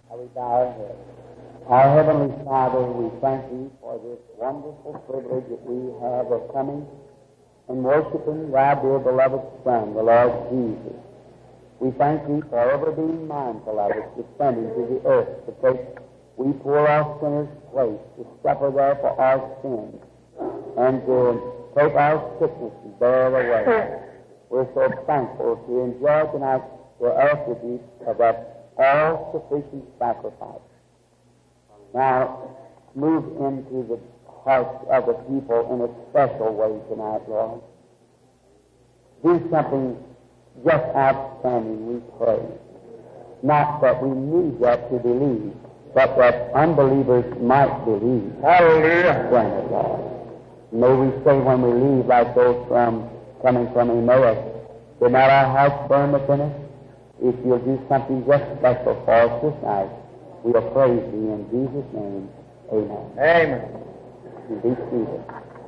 I will bow our heads. Our Heavenly Father, we thank Thee for this wonderful privilege that we have of coming and worshiping Thy dear beloved Son, the Lord Jesus. We thank Thee for ever being mindful of us, descending to the earth to take we poor our sinners' place, to suffer there for our sins, and to take our sickness and bear it away. We're so thankful to enjoy tonight the attributes of that all-sufficient sacrifice. Now, move into the hearts of the people in a special way tonight, Lord. Do something just outstanding, we pray. Not that we need that to believe, but that unbelievers might believe. Hallelujah. Grant it, Lord. May we say when we leave, like those coming from Emmaus, did not our hearts burn within us? If you'll do something just special for us this night, we'll praise Thee in Jesus' name. Amen. Amen. You be seated.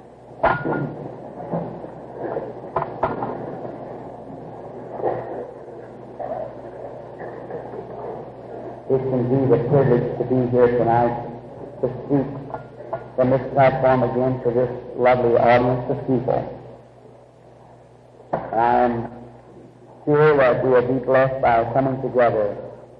It's indeed a privilege to be here tonight to speak from this platform again to this lovely audience of people. I'm sure that we'll be blessed by coming together.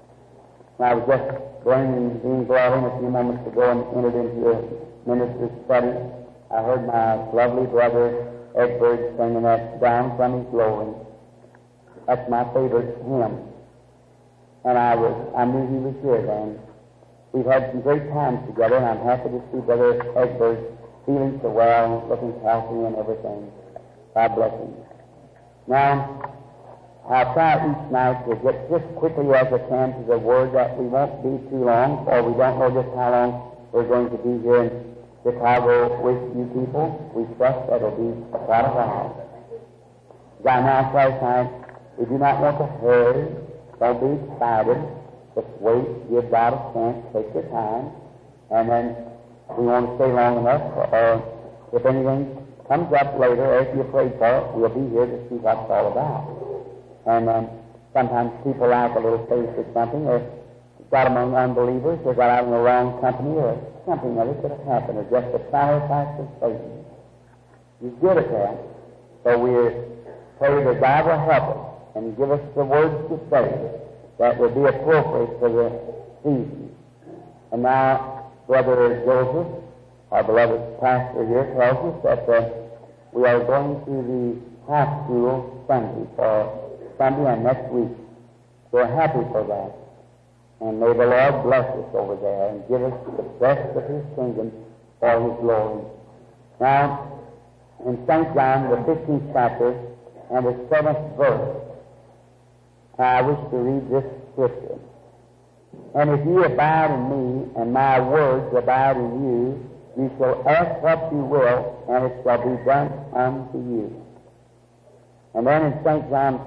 I was just being brought in a few moments ago and entered into a minister's study. I heard my lovely brother Edward singing that Down from His Glory. That's my favorite hymn. And I knew he was here then. We've had some great times together, and I'm happy to see Brother Egbert feeling so well, looking healthy and everything. God bless him. Now, I'll try each night to get just quickly as I can to the Word, that we won't be too long, or we don't know just how long we're going to be here in Chicago with you people. We trust that it'll be quite a while. As I announced last night, we do not want to hurry. Don't be excited. Just wait, give God a chance, take your time, and then we want to stay long enough, or if anything comes up later, after you pray for it, we'll be here to see what it's all about. And sometimes people like a little taste of something, or got among unbelievers, or got out in the wrong company, or something of it could have happened, or just a sacrifice of Satan. He's good at that. So we pray that God will help us and give us the words to say that will be appropriate for the season. And now, Brother Joseph, our beloved pastor here, tells us that we are going to the high school Sunday for Sunday and next week. We're happy for that. And may the Lord bless us over there and give us the best of His kingdom for His glory. Now, in St. John, the 15th chapter and the 7th verse, I wish to read this scripture. And if you abide in me, and my words abide in you, you shall ask what you will, and it shall be done unto you. And then in St. John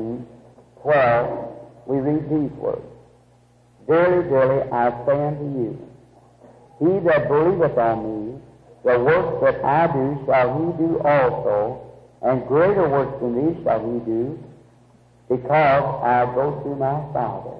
14:12, we read these words. Verily, verily, I say unto you, he that believeth on me, the works that I do shall he do also, and greater works than these shall he do, because I go to my Father.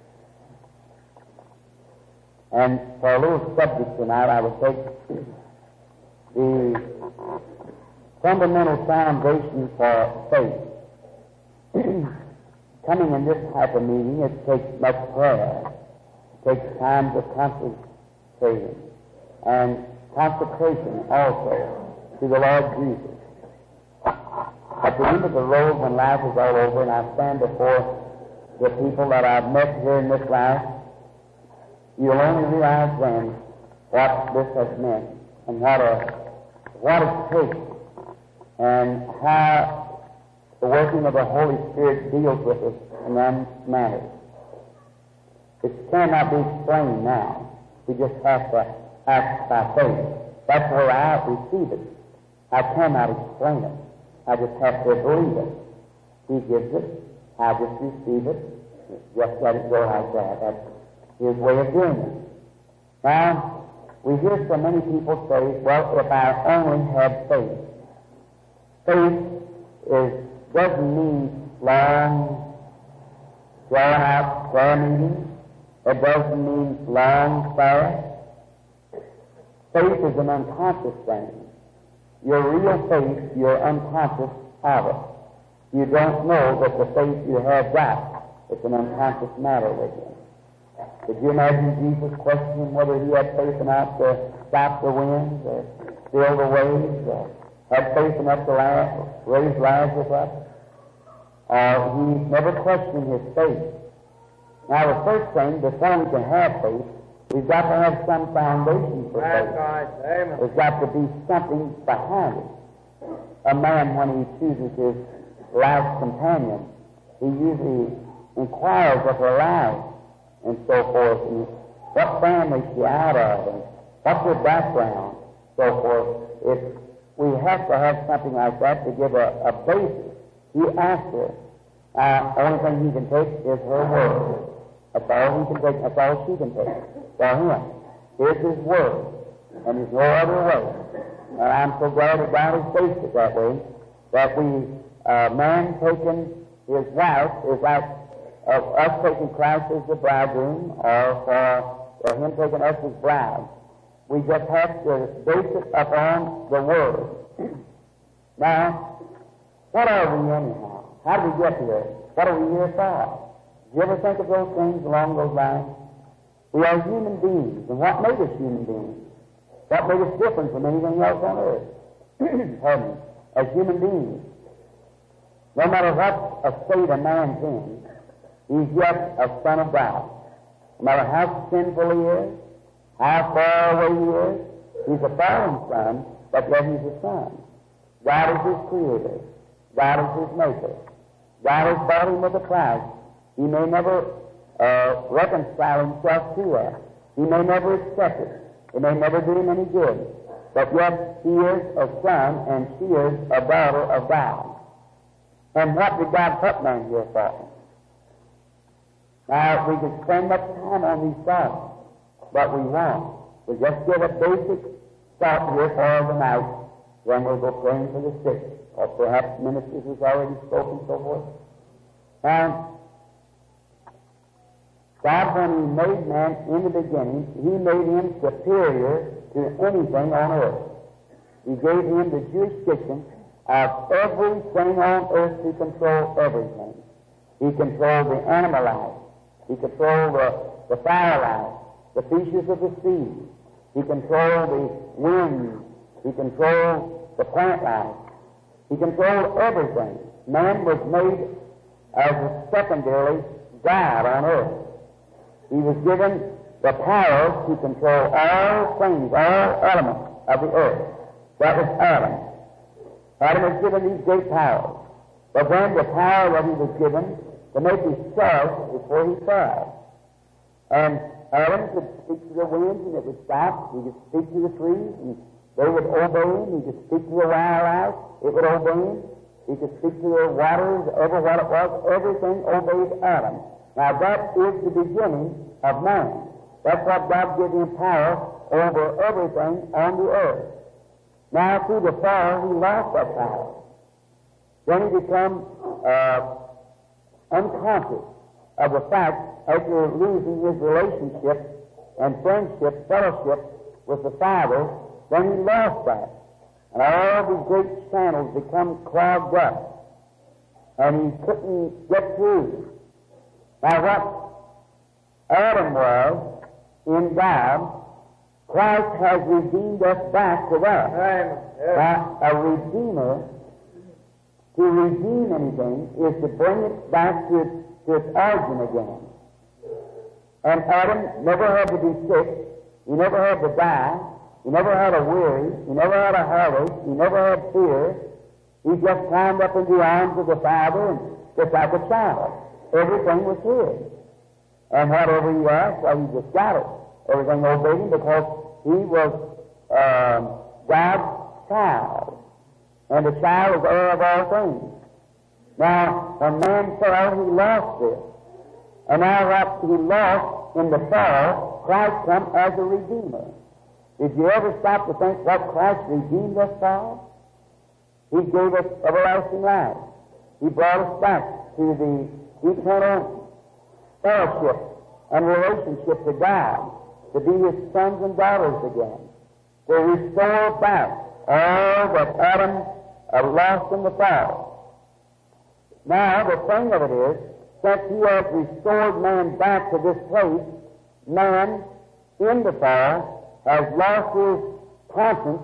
And for a little subject tonight, I will take the fundamental foundation for faith. Coming in this type of meeting, it takes much prayer. It takes times of concentration and consecration also to the Lord Jesus. At the end of the road, when life is all over, and I stand before the people that I've met here in this life, you'll only realize then what this has meant and what it takes and how the working of the Holy Spirit deals with us in that manner. It cannot be explained now. We just have to act by faith. That's where I receive it. I cannot explain it. I just have to believe it. He gives it. I just receive it. Just let it go like that. That's His way of doing it. Now, we hear so many people say, well, if I only had faith. Faith doesn't mean long, drawn-out prayer meetings It doesn't mean long fast. Faith is an unconscious thing. Your real faith, you're unconscious of it. You don't know that the faith you have got. It's an unconscious matter with you. Could you imagine Jesus questioning whether he had faith enough to stop the winds or still the waves, or had faith enough to raise Lazarus up? He never questioned his faith. Now, the first thing, before we can have faith, we've got to have some foundation for faith. There's got to be something behind it. A man, when he chooses his life's companion, he usually inquires of her life and so forth, and what family she's out of, and what's her background, so forth. We have to have something like that to give a basis. He asked her. The only thing he can take is her word. That's all he can take. That's all she can take. For him, here's his word, and there's no other way. And I'm so glad that God has based it that way, that man taking his wife is like us taking Christ as the bridegroom, or for him taking us as bride. We just have to base it upon the Word. Now, what are we anyhow? How did we get here? What are we here for? Did you ever think of those things along those lines? We are human beings, and what made us human beings? What made us different from anything else on earth? Pardon me. As human beings, no matter what a state a man's in, he's yet a son of God. No matter how sinful he is, how far away he is, he's a fallen son, but yet he's a son. God is his creator. God is his maker. God has bought him with a price. He may never reconcile himself to us. He may never accept it. It may never do him any good. But yet he is a son and she is a daughter of God. And what did God put man here for? Now, we could spend much time on these thoughts, but we won't. We'll just give a basic thought here for the night, then we'll go praying for the sick, or perhaps ministers has already spoken, so forth. Now, God, when he made man in the beginning, he made him superior to anything on earth. He gave him the jurisdiction of everything on earth to control everything. He controlled the animal life. He controlled the fire life, the fishes of the sea. He controlled the wind. He controlled the plant life. He controlled everything. Man was made as a secondary God on earth. He was given the power to control all things, all elements of the earth. That was Adam. Adam was given these great powers. But then the power that he was given to make his choice before he fell. And Adam could speak to the winds and it would stop. He could speak to the trees and they would obey him. He could speak to the wildlife. It would obey him. He could speak to the waters, ever what it was. Everything obeyed Adam. Now that is the beginning of man. That's what God gave him power over everything on the earth. Now through the fall, he lost that power. Then he became unconscious of the fact, after losing his relationship and friendship, fellowship with the Father, then he lost that. And all these great channels become clogged up. And he couldn't get through. Now what Adam was in God, Christ has redeemed us back to that. Now, a redeemer, to redeem anything, is to bring it back to its origin again. And Adam never had to be sick. He never had to die. He never had a worry. He never had a heartache. He never had fear. He just climbed up in the arms of the Father and just like a child. Everything was his. And whatever he asked, well, he just got it. Everything obeyed him because he was God's child. And the child is heir of all things. Now, when man fell, he lost this. And now what he lost in the fall, Christ come as a redeemer. Did you ever stop to think what Christ redeemed us for? He gave us everlasting life. He brought us back to the eternal fellowship and relationship to God, to be His sons and daughters again, to restore back all that Adam lost in the fall. Now, the thing of it is, since He has restored man back to this place, man in the fall has lost his conscience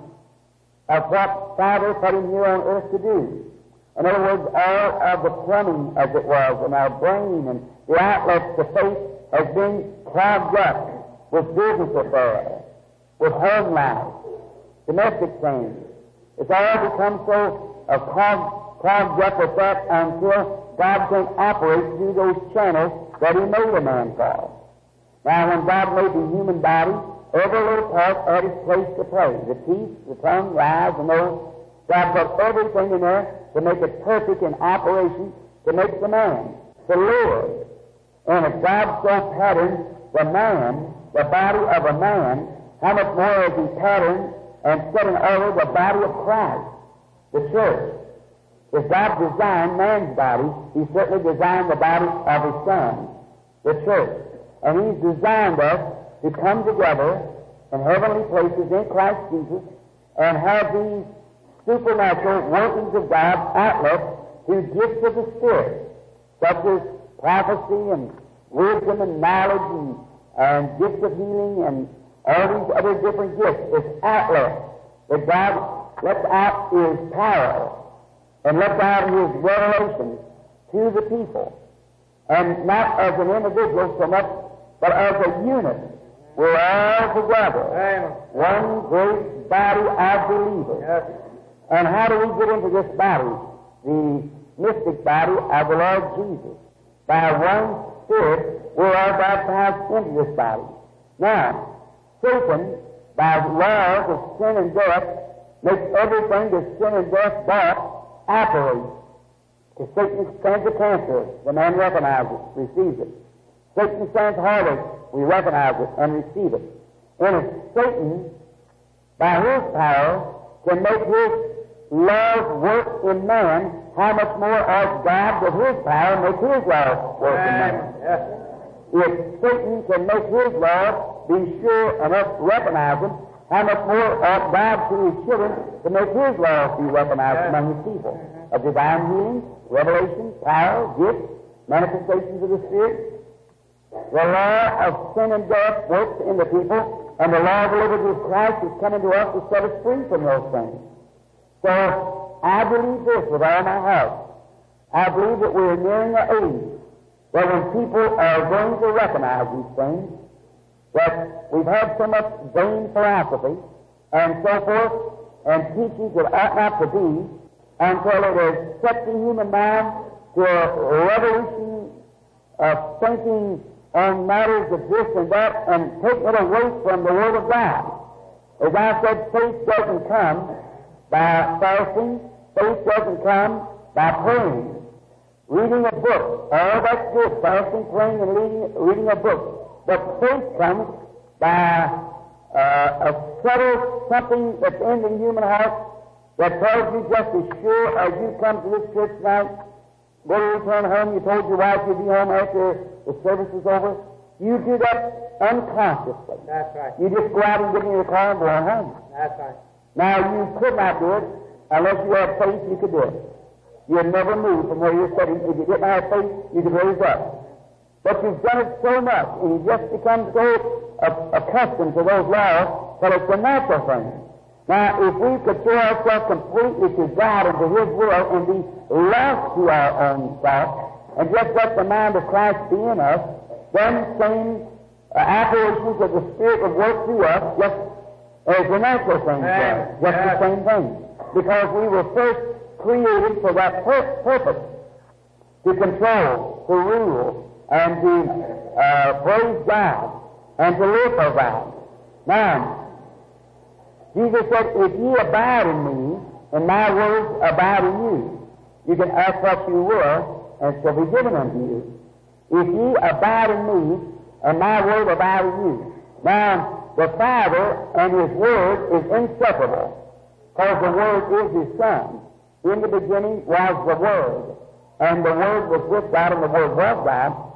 of what Father put him here on earth to do. In other words, all of the plumbing, as it was, in our brain and the outlets to faith has been clogged up with business affairs, with home life, domestic things. It's all become so clogged up with that until God can operate through those channels that He made a man for. Now, when God made the human body, every little part had its place to play. The teeth, the tongue, the eyes, the nose. God put everything in there to make it perfect in operation to make the man to live. And if God so patterned the man, the body of a man, how much more has He patterned and set in order the body of Christ, the church? If God designed man's body, He certainly designed the body of His Son, the church. And He's designed us to come together in heavenly places in Christ Jesus and have these supernatural workings of God outlets through gifts of the Spirit, such as prophecy and wisdom and knowledge and gifts of healing and all these other different gifts. It's outlets that God lets out His power and lets out His revelation to the people. And not as an individual so much, but as a unit. We're all together. One great body of believers. And how do we get into this body? The mystic body of the Lord Jesus. By one Spirit, we're all baptized into this body. Now, Satan, by laws of sin and death, makes everything that sin and death brought operate. If Satan sends a cancer, the man recognizes it, receives it. Satan sends heartache, we recognize it and receive it. And if Satan, by his power, can make his love work in man, how much more ought God with His power make His love work in man? If Satan can make his love be sure enough to recognize him, how much more ought God to His children to make His love be recognized among His people? Of divine healing, revelation, power, gifts, manifestations of the Spirit. The law of sin and death works in the people, and the law of the liberty of Christ is coming to us to set us free from those things. So, I believe this with all my heart. I believe that we're nearing an age where when people are going to recognize these things, that we've had so much vain philosophy and so forth, and teachings that ought not to be, until it has set the human mind to a revolution of thinking on matters of this and that, and taking it away from the Word of God. As I said, faith doesn't come by fasting. Faith doesn't come by praying. Reading a book, all that's good, fasting, praying, and reading a book. But faith comes by a subtle something that's in the human heart that tells you just as sure as you come to this church tonight, go to return home, you told your wife you'd be home after the service is over. You do that unconsciously. That's right. You just go out and get in your car and go on home. That's right. Now, you could not do it unless you had faith. You could do it. You'd never move from where you're sitting. If you didn't have faith, you could raise up. But you've done it so much, and you just become so accustomed to those laws that it's a natural thing. Now, if we could throw ourselves completely to God and to His will and be lost to our own self, and just let the mind of Christ be in us, then same operations of the Spirit would work through us just as the natural thing does. Just the same thing. Because we were first created for that purpose, to control, to rule, and to praise God, and to live for God. Now, Jesus said, if ye abide in me, and my words abide in you, you can ask what you will, and it shall be given unto you. If ye abide in me, and my word abide in you. Now, the Father and His Word is inseparable, because the Word is His Son. In the beginning was the Word, and the Word was with God, and the Word was God,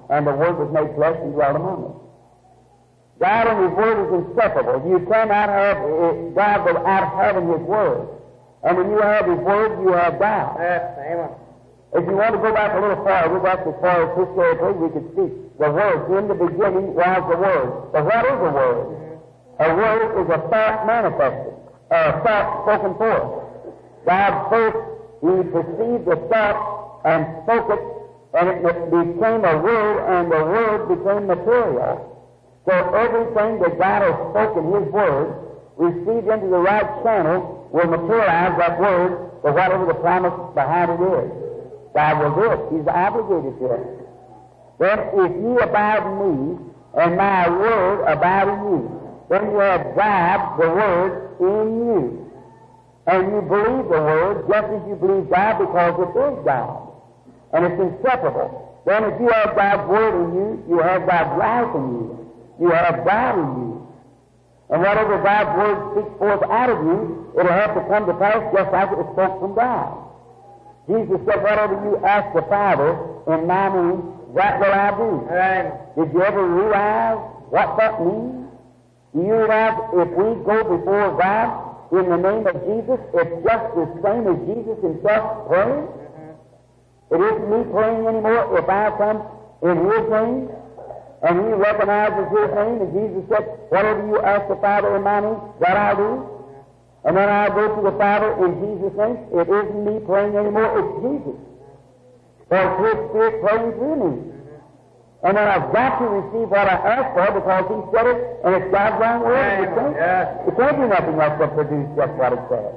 and the Word was made flesh and dwelt among us. God and His Word is inseparable. You cannot have God without having His Word. And when you have His Word, you have God. Yes, amen. If you want to go back a little farther, we got as far as historically we could see the Word. In the beginning was the Word. But what is a Word? A Word is a thought manifested, a thought spoken forth. God spoke, He perceived the thought and spoke it, and it became a word, and the Word became material. So everything that God has spoken, His Word, received into the right channel, will materialize that Word for whatever the promise behind it is. God will do it. He's obligated to it. Then if ye abide in me, and my Word abide in you, then you have God, the Word, in you. And you believe the Word just as you believe God, because it is God. And it's inseparable. Then if you have God's Word in you, you have God's life in you. You have God in you. And whatever God's Word speaks forth out of you, it'll have to come to pass just like it was spoke from God. Jesus said, whatever you ask the Father in my name, that will I do. Amen. Did you ever realize what that means? Do you realize if we go before God in the name of Jesus, it's just the same as Jesus Himself praying? It isn't me praying anymore if I come in His name, and He recognizes His name, and Jesus said, whatever you ask the Father in my name, that I'll do. And then I'll go to the Father in Jesus' name. It isn't me praying anymore, it's Jesus. For it's His Spirit praying through me. And then I've got to receive what I ask for because He said it, and it's God's own word. It can't do nothing else but produce just what it says.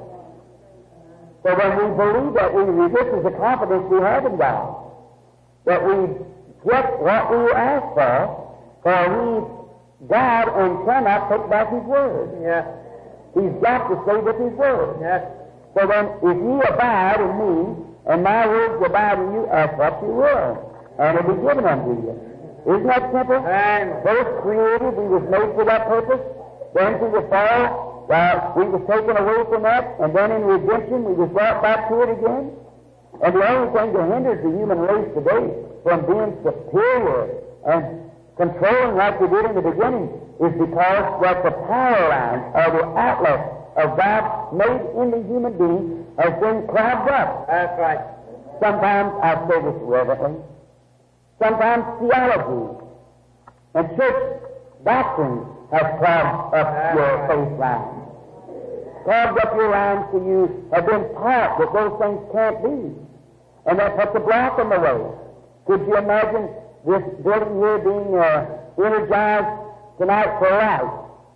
So when we believe that, this is the confidence we have in God, that we get what we ask for God and cannot take back His word. Yes. He's got to stay with His Word. Yes. So then, if ye abide in me, and my words abide in you, ask what you will, and it will be given unto you. Isn't that simple? Amen. First created, we was made for that purpose. Then through the fall, we was taken away from that, and then in redemption, we was brought back to it again. And the only thing that hinders the human race today from being superior and controlling like we did in the beginning is because that the power line or the outlet of God made in the human being has been clogged up. That's right. Sometimes I say this reverently. Sometimes theology and church doctrine has clogged up your faith line. Clogged up your line so you have been taught that those things can't be. And that puts a block in the way. Could you imagine this building here being energized tonight for life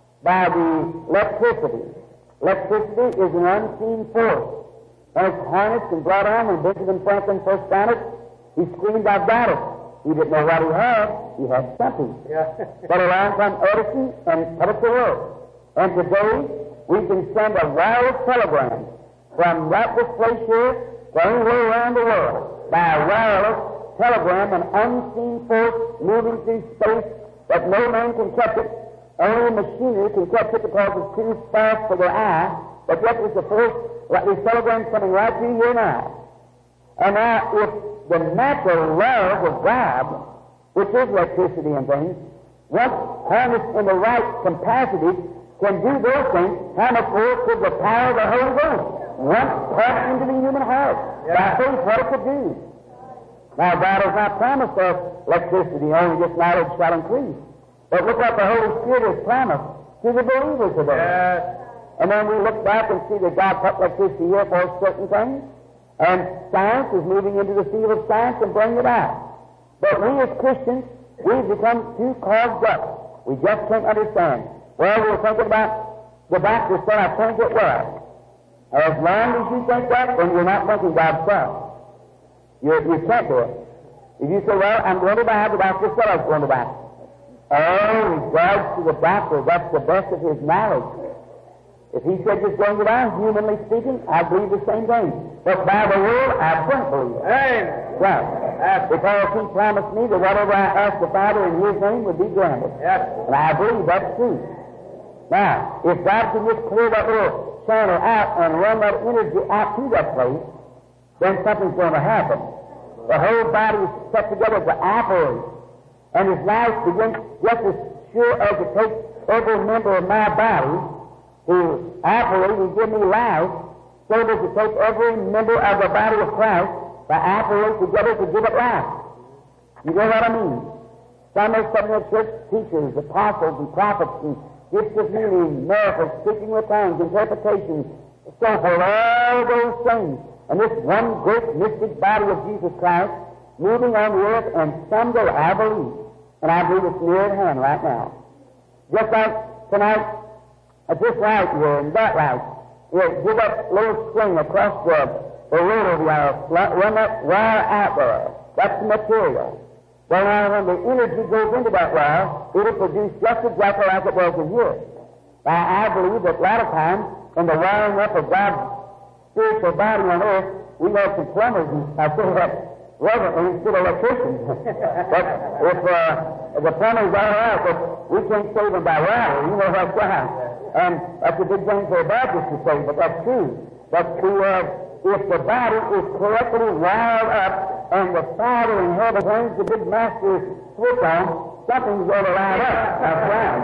by the electricity? Electricity is an unseen force. And it's harnessed and brought on, and Benjamin Franklin first found it. He screamed, I've got it. He didn't know what he had. He had something. Yeah. But along come Edison and put it to work. And today, we can send a wireless telegram from right this place here to anywhere around the world by a wireless telegram, an unseen force moving through space that no man can catch it. Only machinery can catch it because it's too fast for the eye. But yet there's a force like this telegram coming right through here now. And now, if the natural laws of God, which is electricity and things, once harnessed in the right capacity, can do those things, how much more could the power of the Holy Ghost once passed into the human heart? By faith, what it could do. Now, God has not promised us electricity, only this knowledge shall increase. But look what the Holy Spirit has promised to the believers today. Yes. And then we look back and see that God put electricity here for certain things, and science is moving into the field of science and bringing it out. But we as Christians, we've become too clogged up. We just can't understand. Well, we're thinking about the Baptist said, I think it was. As long as you think that, then you're not thinking God's Son. You can't do it. If you say, well, I'm going to die, the doctor said I was going to die. Oh, in regards to the doctor, that's the best of his knowledge. If he said you're going to die, humanly speaking, I believe the same thing. But by the word, I don't believe it. Amen. Right. Because he promised me that whatever I asked the Father in His name would be granted. Yes. And I believe that's true. Now, if God can just clear that little channel out and run that energy out to that place, then something's going to happen. The whole body is set together to operate. And His life begins just as sure as it takes every member of my body to operate and give me life, so does it take every member of the body of Christ to operate together to give it life. You know what I mean? Some of the church teachers, apostles, and prophets, and gifts of healing, miracles, speaking with tongues, interpretations, so forth, all those things. And this one great mystic body of Jesus Christ moving on the earth, and someday I believe, and I believe it's near at hand right now. Just like tonight, at this light here and that light, give that little string across the road over there, run that wire out there. That's the material. Well, now, when the energy goes into that wire, it'll produce just exactly like it was in here. Now, I believe that a lot of times, in the wiring up of God's spiritual body on earth, we have some plumbers, and I say that reverently instead of electricians. But if the plumbers are out, but we can't save them by wire, you know that's why. That's a big thing for a Baptist to say, but that's true. But if the body is correctly wired up, and the Father in heaven turns the big master switch on, something's going to light up. That's right.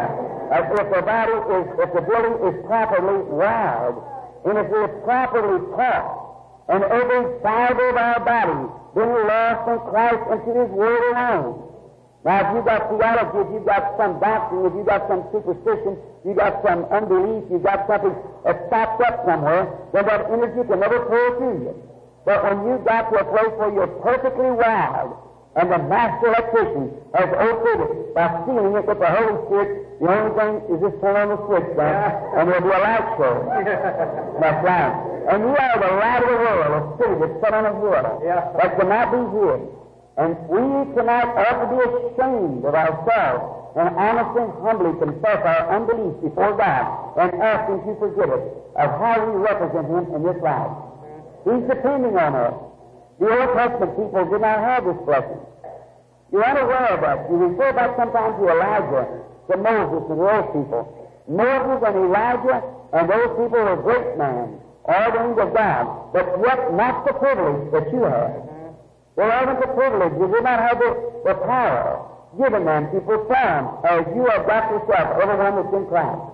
If the building is properly wired, and if it's properly taught, and every fiber of our body being lost in Christ and to His Word alone. Now, if you've got theology, if you've got some doctrine, if you've got some superstition, you've got some unbelief, you've got something that's stopped up somewhere, then that energy can never flow through you. But when you got to a place where you're perfectly wired, and the master electrician has opened it by sealing it with the Holy Spirit, the only thing is just turn on the switch, and there'll be a light show. That's right. And you are the light of the world, a city that's set on a hill that cannot be hid. And we tonight ought to be ashamed of ourselves and honestly and humbly confess our unbelief before God and ask Him to forgive us of how we represent Him in this life. He's depending on us. The Old Testament people did not have this blessing. You're unaware of that. You refer back sometimes to Elijah, to Moses, and those people. Moses and Elijah and those people were great men, ordained of God, but yet not the privilege that you have. They haven't the privilege. You did not have the power given them to perform as you have got yourself, everyone that's in Christ.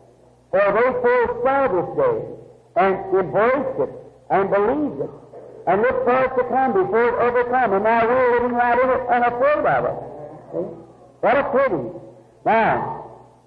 For they first saw this day and embraced it and believed it and looked for it to come before it ever come. And now we're living right in it unafraid of it. See? What a pity. Now,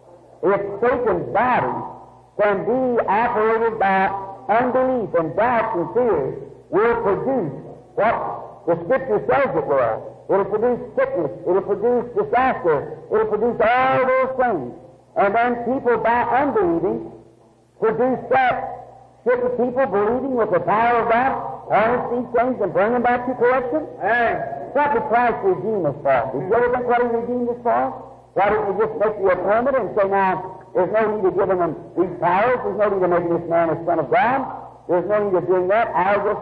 if Satan's body can be operated by unbelief and doubts and fears, will produce what the Scripture says it will. It'll produce sickness. It'll produce disaster. It'll produce all those things. And then people, by unbelieving, produce that. Shouldn't people believing with the power of God harness these things and bring them back to correction? What did Christ redeem us for? Did you ever think what He redeemed us for? Why didn't He just make you a permit and say, now, there's no need of giving them these powers. There's no need of making this man a son of God. There's no need of doing that. I'll just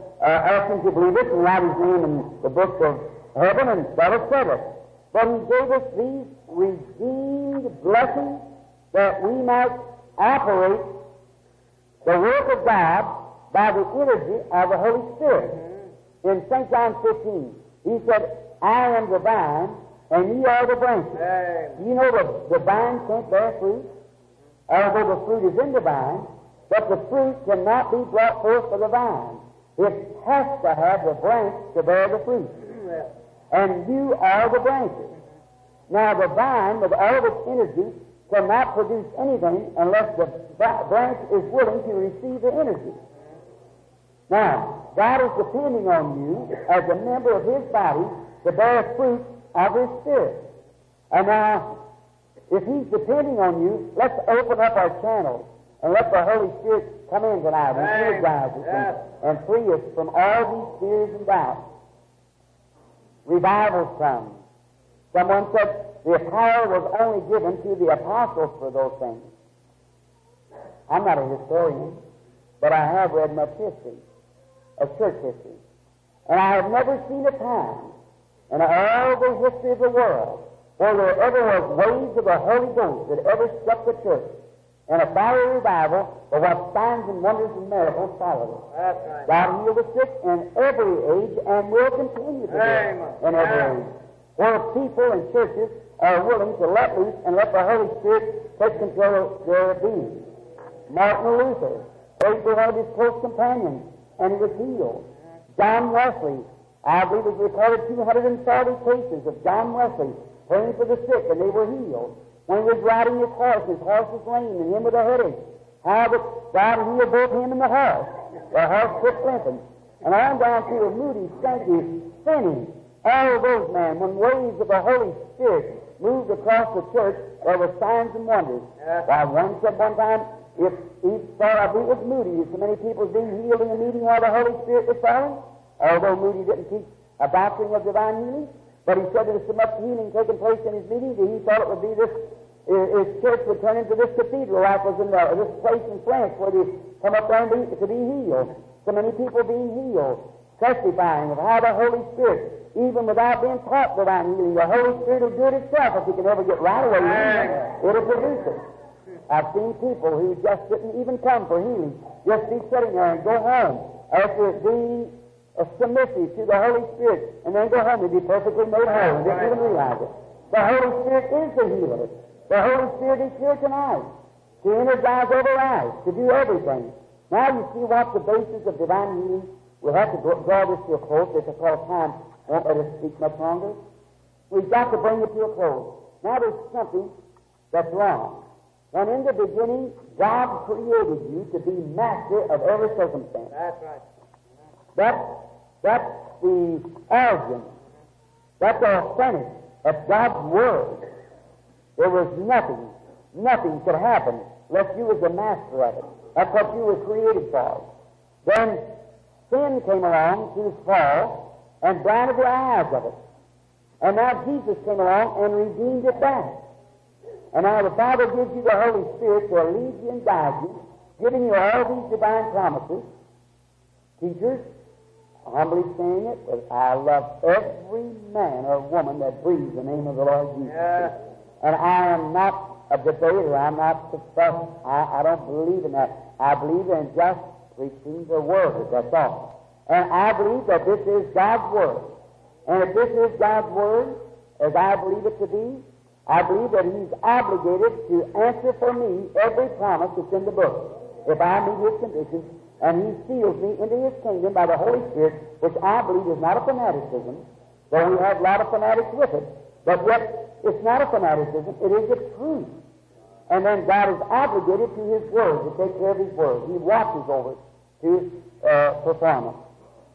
ask him to believe it and write his name in the book of heaven, and that'll settle it. But He gave us these redeemed blessings that we might operate the work of God by the energy of the Holy Spirit. In St. John 15, He said, I am the vine, and ye are the branches. You know the vine can't bear fruit, although the fruit is in the vine, but the fruit cannot be brought forth for the vine. It has to have the branch to bear the fruit. And you are the branches. Now the vine, with all of its energy, cannot produce anything unless the branch is willing to receive the energy. Now, God is depending on you as a member of His body to bear fruit of His Spirit. And now, if He's depending on you, let's open up our channels and let the Holy Spirit come in tonight and energize us and free us from all these fears and doubts. Revivals come. Someone said the power was only given to the apostles for those things. I'm not a historian, but I have read much history, of church history. And I have never seen a time in all the history of the world where there ever was waves of the Holy Ghost that ever struck the church in a fiery revival, but what signs and wonders and miracles followed it. That's right. God healed the sick in every age and will continue to do it in every age. where people and churches are willing to let loose and let the Holy Spirit take control of their being. Martin Luther prayed for one of his close companions, and he was healed. John Wesley, I believe it was recorded 240 cases of John Wesley praying for the sick, and they were healed. When he was riding his horse was lame, and him with a headache. How that God healed both him and the horse. The horse quit limping. And on down to Moody, Sankey, Finney, all those men, when waves of the Holy Spirit moved across the church, there were signs and wonders. Why, one said one time, if he thought, I believe it was Moody, so many people being healed in the meeting while the Holy Spirit was falling, although Moody didn't teach a doctrine of divine healing, but he said there was so much healing taking place in his meeting that he thought it would be this, his church would turn into this cathedral like was in this place in France where they come up there and to be healed. So many people being healed, testifying of how the Holy Spirit, even without being taught divine healing, the Holy Spirit will do it itself if he can ever get right away with it. It'll produce it. I've seen people who just didn't even come for healing, just be sitting there and go home after being submissive to the Holy Spirit, and then go home and be perfectly made whole and didn't even realize it. The Holy Spirit is the healer. The Holy Spirit is here tonight to energize every life, to do everything. Now you see what the basis of divine healing. We'll have to draw this to a close because time won't let us speak much longer. We've got to bring it to a close. Now there's something that's wrong. When in the beginning, God created you to be master of every circumstance. That's right. That's the origin. That's the authentic of God's Word. There was nothing could happen unless you was the master of it. That's what you were created for. Then sin came along through fall and blinded the eyes of it. And now Jesus came along and redeemed it back. And now the Father gives you the Holy Spirit to lead you and guide you, giving you all these divine promises. Teachers, humbly saying it, but I love every man or woman that breathes the name of the Lord Jesus. Yeah. And I am not a debater. I'm not successful. I don't believe in that. I believe in just preaching the Word. That's all. And I believe that this is God's Word. And if this is God's Word, as I believe it to be, I believe that He's obligated to answer for me every promise that's in the book. If I meet His conditions, and He seals me into His kingdom by the Holy Spirit, which I believe is not a fanaticism, though we have a lot of fanatics with it, but yet it's not a fanaticism, it is the truth. And then God is obligated to His Word, to take care of His Word. He watches over it to perform it.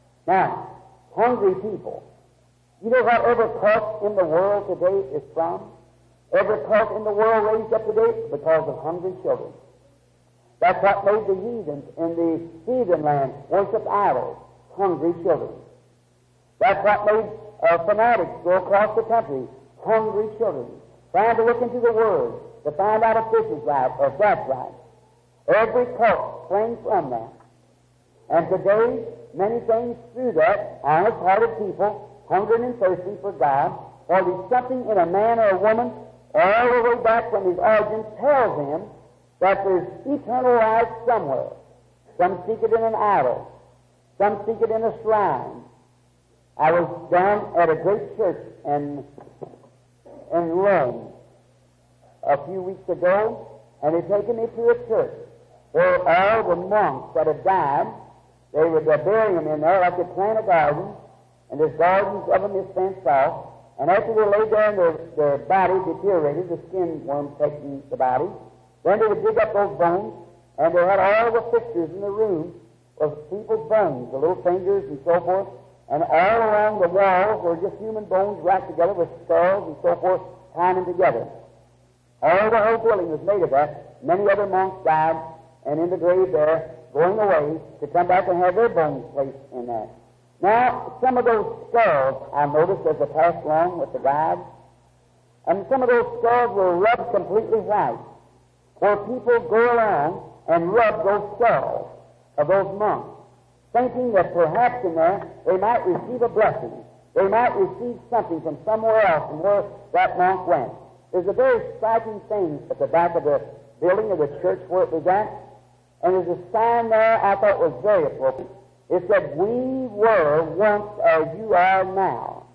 Now, hungry people. You know what every cult in the world today is from? Every cult in the world raised up today is because of hungry children. That's what made the heathens in the heathen land worship idols, hungry children. That's what made fanatics go across the country, hungry children, trying to look into the Word to find out if this is right or if that's right. Every cult sprang from that. And today, many things through that, honest-hearted people, hungering and thirsting for God, or there's something in a man or a woman, all the way back from his origin, tells him that there's eternal life somewhere. Some seek it in an idol. Some seek it in a shrine. I was down at a great church in Rome a few weeks ago, and they'd taken me to a church where all the monks that had died, they would bury them in there like they plant a garden, and there's gardens of them is fenced off. And after they lay there and their body deteriorated, the skin worms taking the body, then they would dig up those bones, and they had all the fixtures in the room of people's bones, the little fingers and so forth, and all around the walls were just human bones wrapped together with skulls and so forth, tying them together. All the whole building was made of that. Many other monks died, and in the grave there, going away to come back and have their bones placed in that. Now, some of those skulls, I noticed as I passed along with the guide, and some of those skulls were rubbed completely white, where people go around and rub those skulls of those monks, thinking that perhaps in there they might receive a blessing. They might receive something from somewhere else from where that monk went. There's a very striking thing at the back of the building of the church where it was at, and there's a sign there I thought was very appropriate. It said, "We were once as you are now."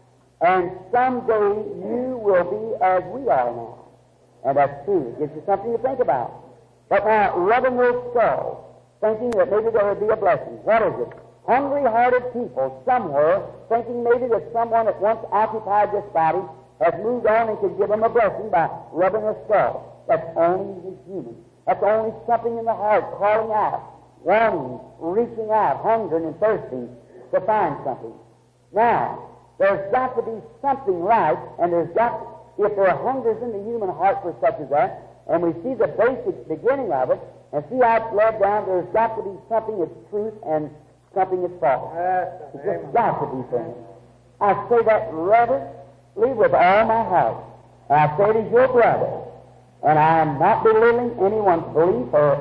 And someday you will be as we are now. And that's true. It gives you something to think about. But now, rubbing those skulls, thinking that maybe there would be a blessing. What is it? Hungry-hearted people somewhere thinking maybe that someone that once occupied this body has moved on and could give them a blessing by rubbing a skull. That's only human. That's only something in the heart calling out, wanting, reaching out, hungering and thirsting to find something. Now, there's got to be something right, and if there are hungers in the human heart for such as that, and we see the basic beginning of it, and see how it's led down, there's got to be something that's truth and something that's false. It's just got to be things. I say that reverently with all my heart. And I say it as your brother. And I am not belittling anyone's belief or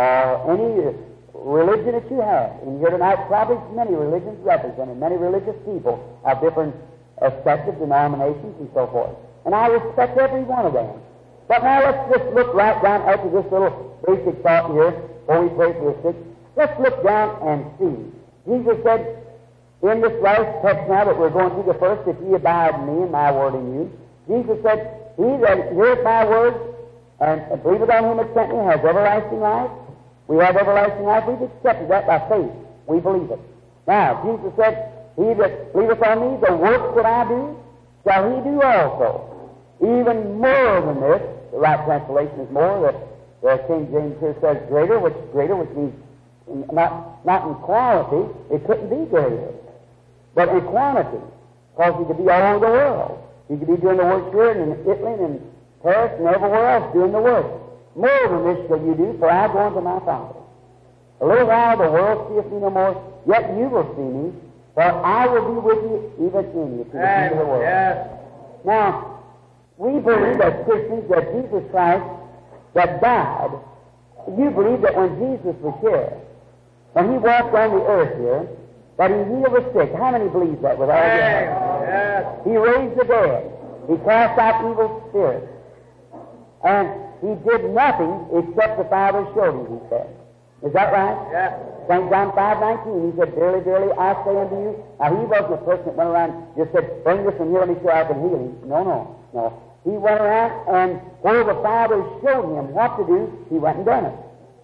any religion that you have. And here tonight, probably many religions represented, many religious people of different sects, denominations, and so forth. And I respect every one of them. But now let's just look right down after this little basic thought here, before we pray for the sick. Let's look down and see. Jesus said, in this last text now that we're going through the first, if ye abide in me and my word in you, Jesus said, he that heareth my word and believeth on him that sent me has everlasting life. We have everlasting life. We've accepted that by faith. We believe it. Now, Jesus said, he that believeth on me, the works that I do, shall he do also. Even more than this, the right translation is more, the King James here says greater, which means not in quality, it couldn't be greater, but in quantity, because he could be all over the world. He could be doing the work here and in Italy and in Paris and everywhere else doing the work. More than this shall you do, for I go unto my Father. A little while the world seeth me no more, yet you will see me, for I will be with you even in you to the end of the world. Yes. Now, we believe as Christians that Jesus Christ that died, you believe that when Jesus was here, when he walked on the earth here, that he healed the sick. How many believe that with all your heart? Yes. He raised the dead. He cast out evil spirits. And he did nothing except the Father showed him, he said. Is that right? Yes. St. John 5:19, he said, Verily, verily, I say unto you. Now, he wasn't a person that went around and just said, bring this and heal me so I can heal him. No. He went around, and where the Father showed him what to do, he went and done it.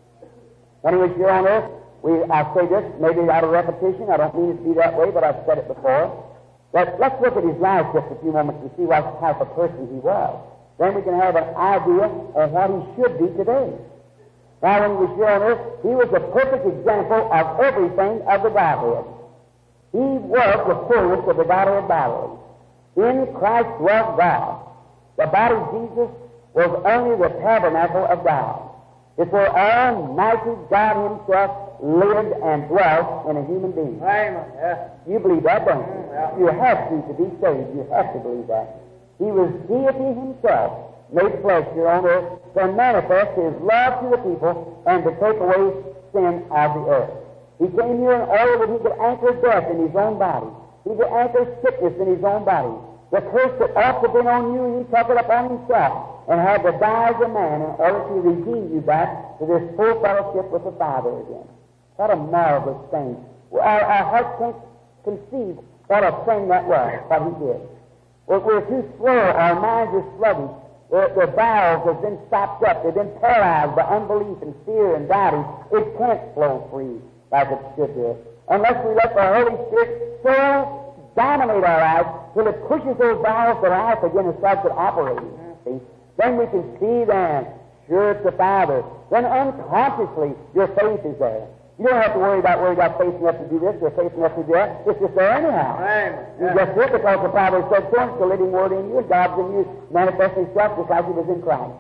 When he was here on earth, I say this, maybe out of repetition, I don't mean it to be that way, but I've said it before, but let's look at his life just a few moments to see what type of person he was. Then we can have an idea of what he should be today. Now, when he was here on earth, he was a perfect example of everything of the Godhead. He was the fullness of the Godhead bodily. In Christ was God. The body of Jesus was only the tabernacle of God. It's where Almighty God himself lived and dwelt in a human being. Amen. Yeah. You believe that, don't you? Yeah. You have to be saved. You have to believe that. He was deity himself, made flesh here on earth, to manifest his love to the people and to take away sin of the earth. He came here in order that he could anchor death in his own body. He could anchor sickness in his own body. The curse that ought to have been on you, he took it upon himself and had to die as a man in order to redeem you back to this full fellowship with the Father again. What a marvelous thing. Our hearts can't conceive what a thing that was, what he did. We're too slow. Our minds are sluggish. The bowels have been stopped up. They've been paralyzed by unbelief and fear and doubting. It can't flow free like it should do. Unless we let the Holy Spirit so dominate our lives till it pushes those bowels to life again and starts it operating. See? Then we can see then, sure it's the Father. Then unconsciously your faith is there. You don't have to worry about where you got faith enough to do this or faith enough to do that. It's just there anyhow. You just do it because the Father said so, it's the living Word in you, and God's in you, manifesting himself just like he was in Christ.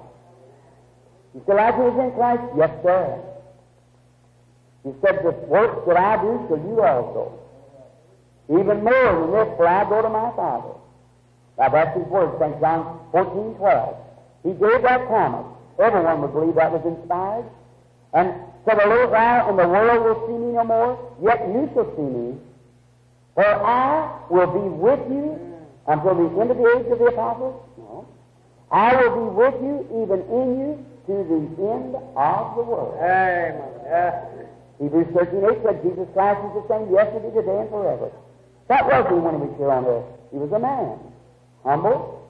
You still like he was in Christ? Yes, sir. He said, the works that I do shall you also. Even more than this, for I go to my Father. Now, that's his word, St. John 14:12. He gave that promise. Everyone would believe that was inspired. And said, a little while, and the world will see me no more, yet you shall see me. For I will be with you until the end of the age of the apostles. No. I will be with you, even in you, to the end of the world. Amen. Hebrews 13:8 said, Jesus Christ is the same yesterday, today, and forever. That was he when he was here on earth. He was a man. humble,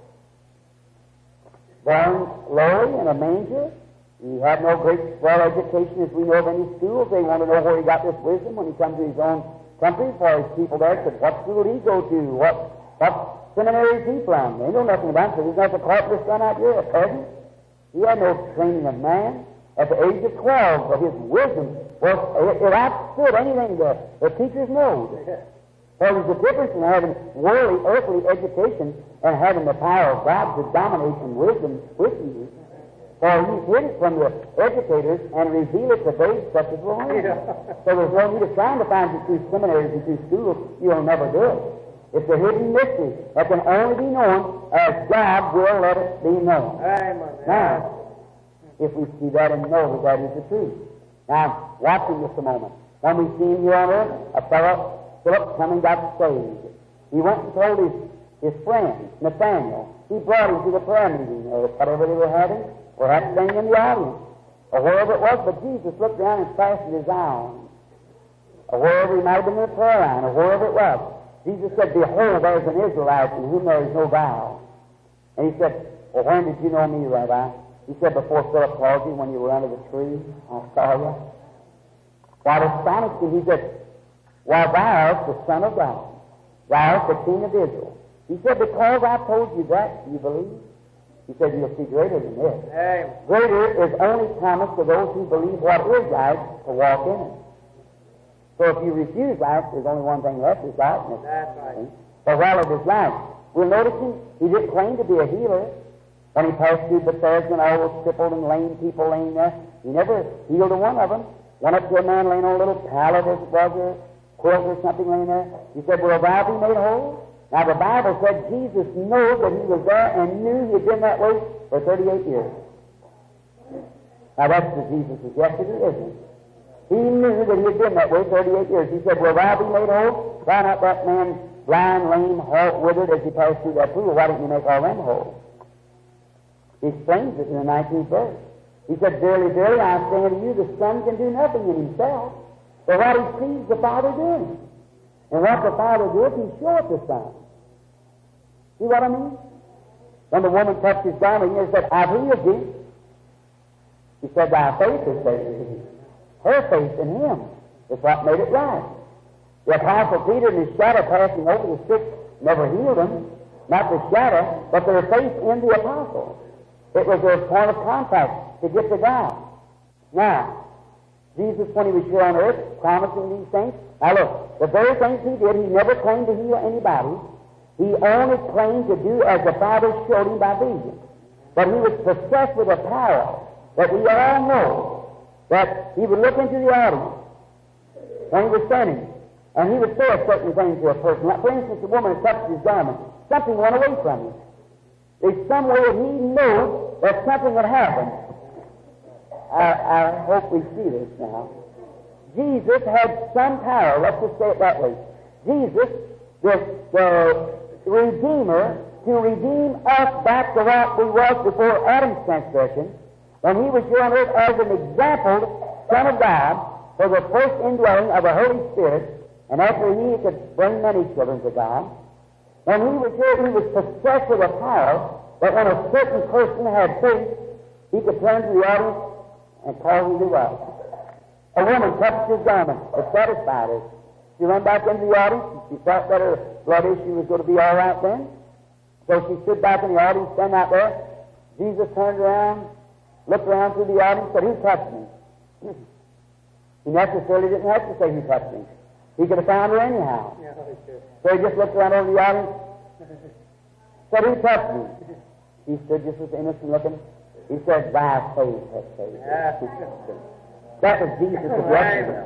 born lowly in a manger. He had no great swell education as we know of any schools. They want to know where he got this wisdom when he comes to his own country, for his people there said, what school did he go to? What seminary is he from? They know nothing about him, so there's not a carpenter's son out here, a peasant. He had no training of man. At the age of 12, but his wisdom was, it outstood anything the teachers know. There was a difference in having worldly, earthly education and having the power of God to dominate in wisdom with you. For he's hid it from the educators and reveal it to babes such as will learn. So there's no need of trying to find it through seminaries and through schools. You'll never do it. It's a hidden mystery that can only be known as God will let it be known. Amen. Now, if we see that and know that that is the truth. Now, watch him just a moment. When we see him here on earth, a fellow, Philip, coming got saved. He went and told his friend, Nathaniel. He brought him to the prayer meeting, or whatever they were having, or perhaps staying in the audience, or wherever it was, but Jesus looked down and fastened his eye on him. Or wherever he might have been in the prayer line, or wherever it was. Jesus said, behold, there's an Israelite in whom there is no guile. And he said, well, when did you know me, Rabbi? He said, before Philip called you, when you were under the tree, I saw you. What astonished him, he said, why, thou art the Son of God. Thou art the King of Israel. He said, because I told you that, do you believe? He said, you'll see greater than this. Amen. Greater is only promised to those who believe what is right to walk in it. So if you refuse life, there's only one thing left, is darkness. That's right. But while it is life, we'll notice he didn't claim to be a healer. When he passed through Bethesda and all those crippled and lame people laying there, he never healed a one of them. Went up to a man laying on a little pallet, as it was, or quilt or something laying there. He said, will thou be made whole? Now the Bible said Jesus knew that he was there and knew he had been that way for 38 years. Now that's the Jesus of yesterday, isn't it? He knew that he had been that way 38 years. He said, will thou be made whole? Why not that man blind, lame, halt, withered as he passed through that pool? Why didn't you make all them whole? He explains it in the 19th verse. He said, verily, verily, I say unto you, the Son can do nothing in himself, but what he sees the Father doing. And what the Father does, he showeth the Son. See what I mean? When the woman touched his garment, he said, I've healed thee. He said, thy faith has saved thee. Her faith in him is what made it right. The Apostle Peter and his shadow passing over the sick never healed them, not the shadow, but their faith in the Apostle. It was their point of contact to get to God. Now, Jesus, when he was here on earth, promising these things, now look, the very things he did, he never claimed to heal anybody. He only claimed to do as the Father showed him by vision. But he was possessed with a power that we all know, that he would look into the audience when he was standing, and he would say a certain thing to a person. Like, for instance, a woman had touched his garment. Something went away from him. There's some way that he knew that something had happened. I hope we see this now. Jesus had some power, let's just say it that way. Jesus, the Redeemer, to redeem us back to what we was before Adam's transgression, when he was here on earth as an example Son of God, for the first indwelling of the Holy Spirit, and after he could bring many children to God. When he was here, he was possessed with a power that when a certain person had faith, he could turn to the audience and call who he was. A woman touched his garment. It satisfied her. She went back into the audience. She thought that her blood issue was going to be all right then. So she stood back in the audience, standing out there. Jesus turned around, looked around through the audience, said, who touched me? He necessarily didn't have to say who touched me. He could have found her anyhow. So he just looked around over the audience, said, who touched me? He stood just as innocent looking. He said, thy faith has saved thee. That was Jesus of yesterday.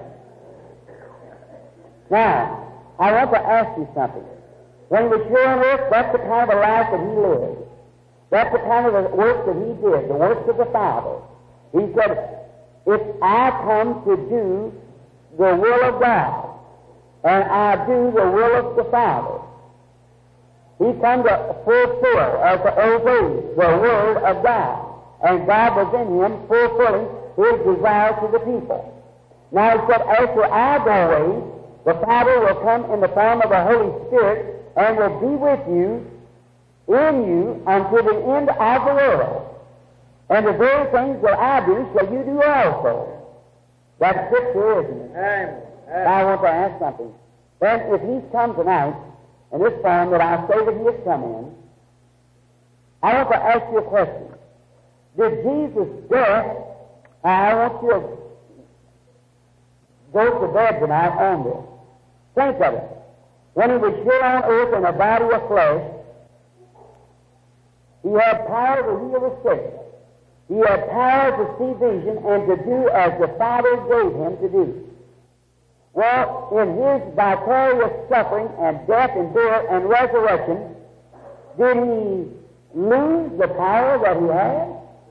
Now, I want to ask you something. When he was here on earth, that's the kind of a life that he lived. That's the kind of the work that he did, the works of the Father. He said, if I come to do the will of God, and I do the will of the Father, he come to fulfill or to obey the Word of God. And God was in him fulfilling his desires to the people. Now he said, after I go away, the Father will come in the form of the Holy Spirit and will be with you in you unto the end of the world. And the very things that I do shall you do also. That's Scripture, isn't it? Amen. I want to ask something. Then, if He's come tonight, in this form that I say that He has come in, I want to ask you a question. Did Jesus' death, I want you to go to bed tonight on this. Think of it. When He was here on earth in a body of flesh, He had power to heal the sick. He had power to see vision and to do as the Father gave Him to do. Well, in His vicarious suffering and death and burial and resurrection, did He lose the power that He had?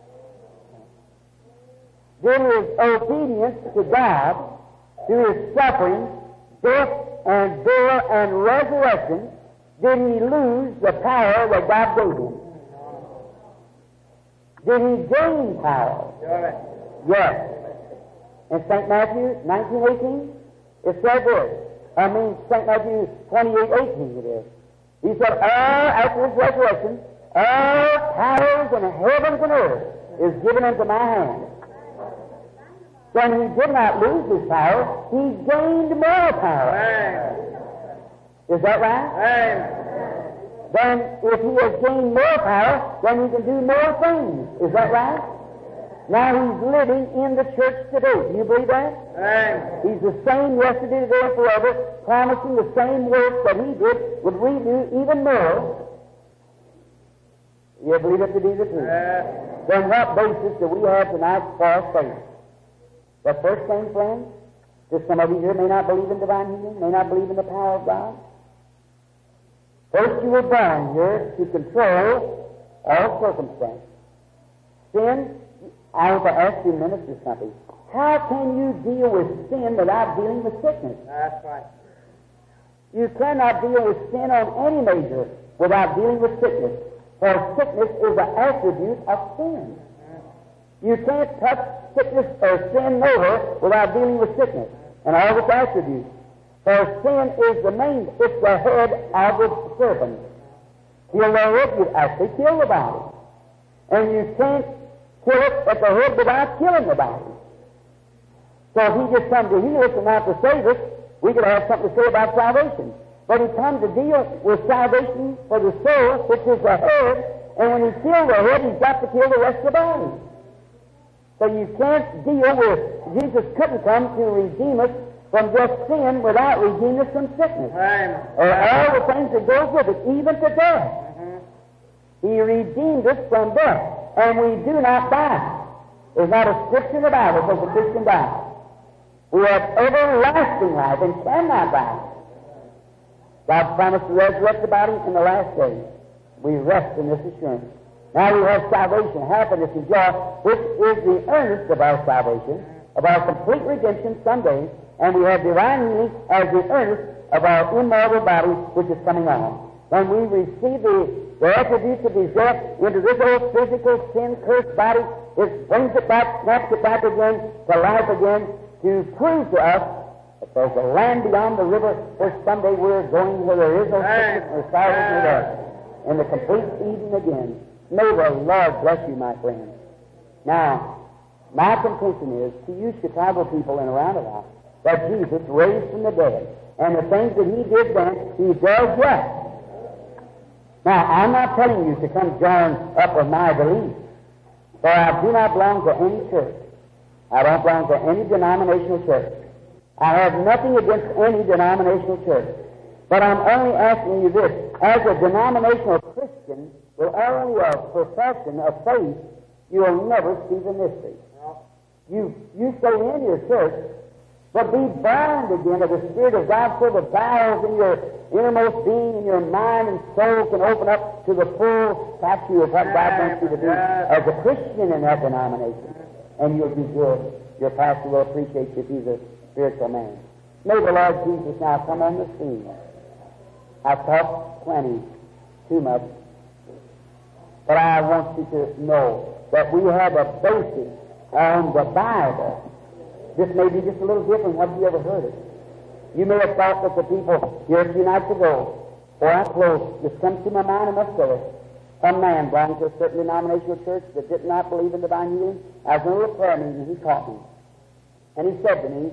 Did His obedience to God, through His suffering, death and burial and resurrection, did He lose the power that God gave Him? Did He gain power? Yes. In St. Matthew 19:18, it said this. St. Matthew 28:18 it is. He said, after His resurrection, all powers in heavens and earth is given into my hand. When He did not lose His power, He gained more power. Is that right? Then, if He has gained more power, then He can do more things. Is that right? Now He's living in the church today. Do you believe that? He's the same yesterday, today, and forever, promising the same work that He did would we do even more. You believe it to be the truth? Then what basis do we have tonight for our faith? The first thing, friends, that some of you here may not believe in divine healing, may not believe in the power of God. First, you were born here to control all circumstances. Sin, I want to ask you, minister, something. How can you deal with sin without dealing with sickness? That's right. You cannot deal with sin on any measure without dealing with sickness. For sickness is an attribute of sin. You can't touch sickness or sin nowhere without dealing with sickness and all its attributes. For sin is the main, it's the head of the serpent. Kill the head, you actually kill the body. And you can't kill it at the head without killing the body. So if He just come to heal us and not to save us, we could have something to say about salvation. But He comes to deal with salvation for the soul, which is the head, and when He kills the head, He's got to kill the rest of the body. So you can't deal with, Jesus couldn't come to redeem us from just sin without redeeming us from sickness. Or all the things that goes with it, even to death. He redeemed us from death, and we do not die. There's not a scripture in the Bible that says a Christian dies. We have everlasting life and cannot die. God promised to resurrect the body in the last day. We rest in this assurance. Now we have salvation, happiness, and joy, which is the earnest of our salvation, of our complete redemption someday, and we have divine healing as the earnest of our immortal body, which is coming on. When we receive the attributes of His death into this old physical, sin-cursed body, it brings it back, snaps it back again to life again, to prove to us that there's a land beyond the river where someday we're going where there is no sickness or sorrow or death, in the complete Eden again. May the Lord bless you, my friend. Now, my contention is to you Chicago people and around about that Jesus raised from the dead, and the things that He did then, He does yet. Now, I'm not telling you to come join up with my belief, for I do not belong to any church. I don't belong to any denominational church. I have nothing against any denominational church. But I'm only asking you this. As a denominational Christian, with only a profession of faith, you'll never see the mystery. You stay in your church, but be bound again of the Spirit of God so the bowels in your innermost being and your mind and soul can open up to the full statue of what God wants you to be as a Christian in that denomination. And you'll be good. Your pastor will appreciate you if he's a spiritual man. May the Lord Jesus now come on the scene. I've talked plenty, too much, but I want you to know that we have a basis on the Bible. This may be just a little different. Have you ever heard it? You may have thought that the people here a few nights ago, before I close, just comes to my mind, I must say it. a man belonging to a certain denominational church that did not believe in divine healing. I was in a prayer meeting, he taught me. And he said to me,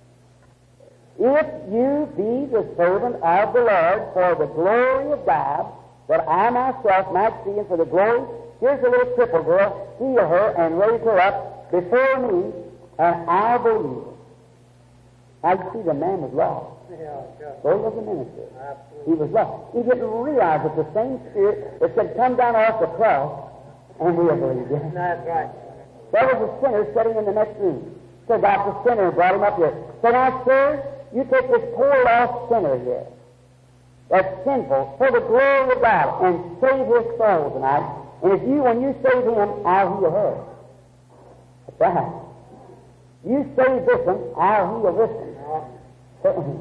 if you be the servant of the Lord for the glory of God, that I myself might see, and for the glory, here's a little crippled girl, heal her and raise her up before me, and I'll believe it. Now you see, the man was lost. So he was a minister. He was lost. He didn't realize that the same Spirit that said, come down off the cross, and we'll believe it. That's right. There was a sinner sitting in the next room. So got the sinner and brought him up here. So now, sir, you take this poor lost sinner here that's sinful for the glory of God and save his soul tonight. And if you, when you save him, I'll heal her. That's right. You save this one, I'll heal this one.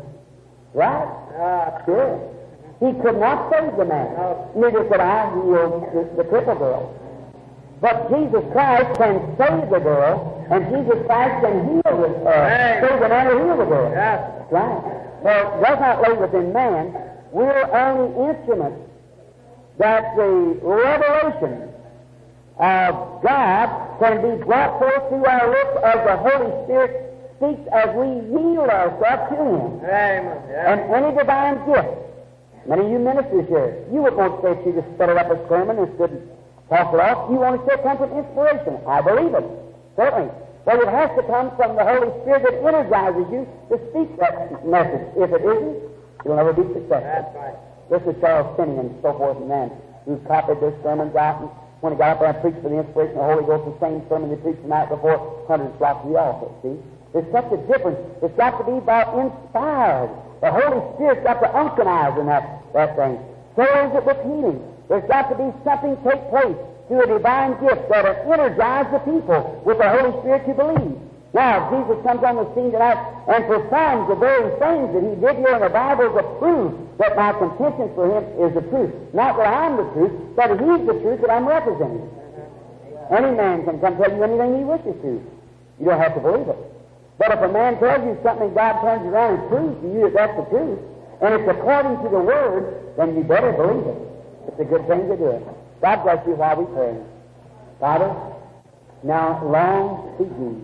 Right? Sure. He could not save the man. Neither could I heal the crippled girl. But Jesus Christ can save the girl, and Jesus Christ can heal save the man or heal the girl. Yes. Right. Well, it does not lay within man. We're only instruments that the revelation of God can be brought forth through our lips as the Holy Spirit speaks as we yield ourselves to Him. Amen. Yes. And any divine gift. Many of you ministers here, you would want to say if you just set it up a sermon and stood and talk it off. You want to say it comes from inspiration. I believe it. Certainly. But it has to come from the Holy Spirit that energizes you to speak that message. If it isn't, you'll never be successful. That's right. This is Charles Finney and so forth and then, who copied their sermons out, and when he got up there and preached for the inspiration of the Holy Ghost, the same sermon they preached the night before, hundreds flocked to the altar, see? There's such a difference. It's got to be by inspired. The Holy Spirit's got to unctionize in that thing. So is it with healing. There's got to be something take place through a divine gift that will energize the people with the Holy Spirit to believe. Now, Jesus comes on the scene tonight and performs the very things that He did here in the Bible to prove that my contention for Him is the truth. Not that I'm the truth, but He's the truth that I'm representing. Any man can come tell you anything he wishes to. You don't have to believe it. But if a man tells you something, God turns around and proves to you that that's the truth, and it's according to the Word, then you better believe it. It's a good thing to do it. God bless you while we pray. Father, now long speaking,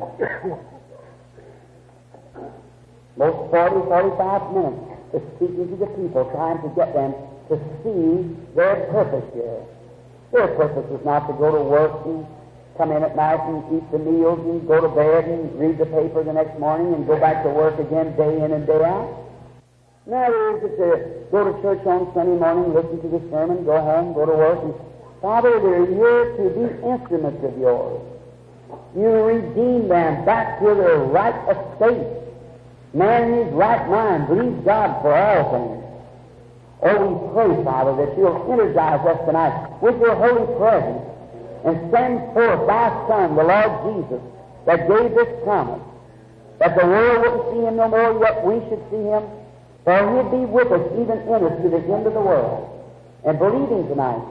most 40-45 minutes is speaking to the people, trying to get them to see their purpose here. Their purpose is not to go to work and come in at night and eat the meals and go to bed and read the paper the next morning and go back to work again day in and day out. No, it is to go to church on Sunday morning, listen to the sermon, go home, go to work. And Father, they're here to be instruments of yours. You redeem them back to their right estate. Man in his right mind believes God for all things. Oh, we pray, Father, that you'll energize us tonight with your holy presence and send forth thy Son, the Lord Jesus, that gave this promise, that the world wouldn't see him no more, yet we should see him, for he'd be with us, even in us, to the end of the world. And believing tonight,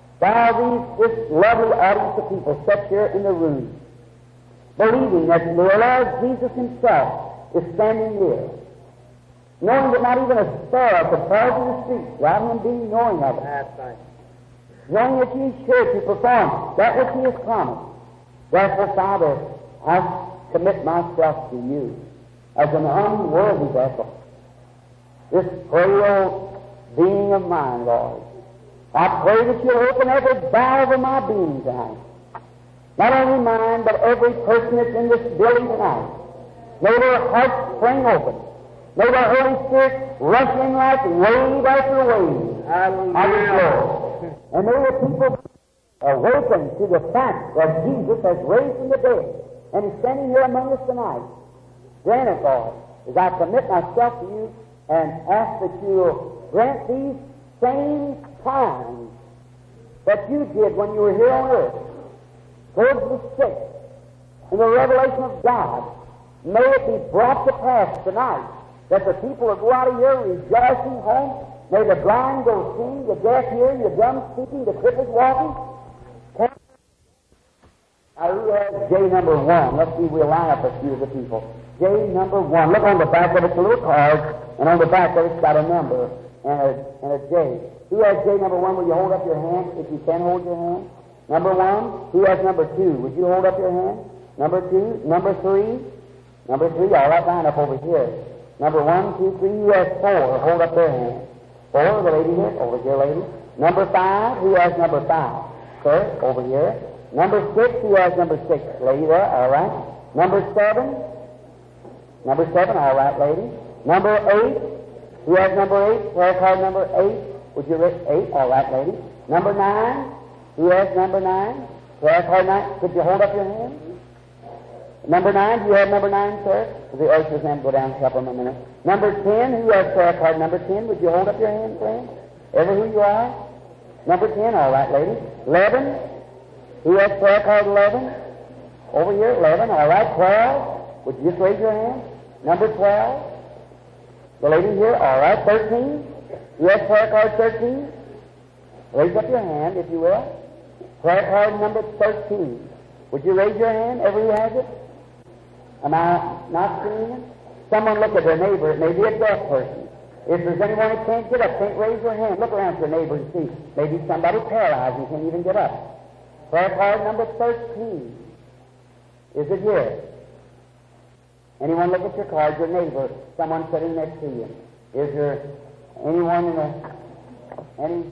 while this lovely audience of people set here in the room, believing that the Lord Jesus himself is standing here, knowing that not even a sparrow could fall to the street without him being knowing of it. That's right. Knowing that he is sure to perform that which he has promised. Therefore, Father, I commit myself to you as an unworthy vessel. This frail being of mine, Lord. I pray that you'll open every valve of my being tonight. Not only mine, but every person that's in this building tonight. May their hearts spring open. May the Holy Spirit rush in like wave after wave. Hallelujah. And may the people awaken to the fact that Jesus has raised from the dead and is standing here among us tonight. Grant it, Lord, as I commit myself to you and ask that you'll grant these same times that you did when you were here on earth, towards the sick, and the revelation of God. May it be brought to pass tonight that the people will go out of here rejoicing home. May the blind go seeing, the deaf hearing, the dumb speaking, the cripples walking. Now, who has J number 1? Let's see, we'll line up a few of the people. J number 1. Look on the back of it, it's a little card, and on the back of it's got a number. and a J. Who has J number 1? Will you hold up your hand if you can hold your hand? Number 1. Who has number 2? Would you hold up your hand? Number 2. Number 3. Number 3. All right, line up over here. Number 1, 2, 3. Who has 4? Hold up their hand. 4. The lady here. Over here, lady. Number 5. Who has number 5? Sir, over here. Number 6. Who has number 6? Lady there. All right. Number 7. Number 7. All right, lady. Number 8. Who has number 8? Prayer card number 8. Would you raise 8? All right, lady. Number 9. Who has number 9? Prayer card 9. Could you hold up your hand? Number 9. Do you have number 9, sir? The ushers then go down and help them a minute. Number 10. Who has prayer card number 10? Would you hold up your hand, friend? Ever who you are? Number 10. All right, lady. 11. Who has prayer card 11? Over here, 11. All right, 12. Would you just raise your hand? Number 12. The lady here, all right, 13. You have prayer card 13? Raise up your hand, if you will. Prayer card number 13. Would you raise your hand, everyone who has it? Am I not seeing it? Someone look at their neighbor. It may be a deaf person. If there's anyone who can't get up, can't raise their hand, look around at your neighbor and see. Maybe somebody paralyzed and can't even get up. Prayer card number 13. Is it here? Anyone look at your card, your neighbor, someone sitting next to you. Is there anyone in any?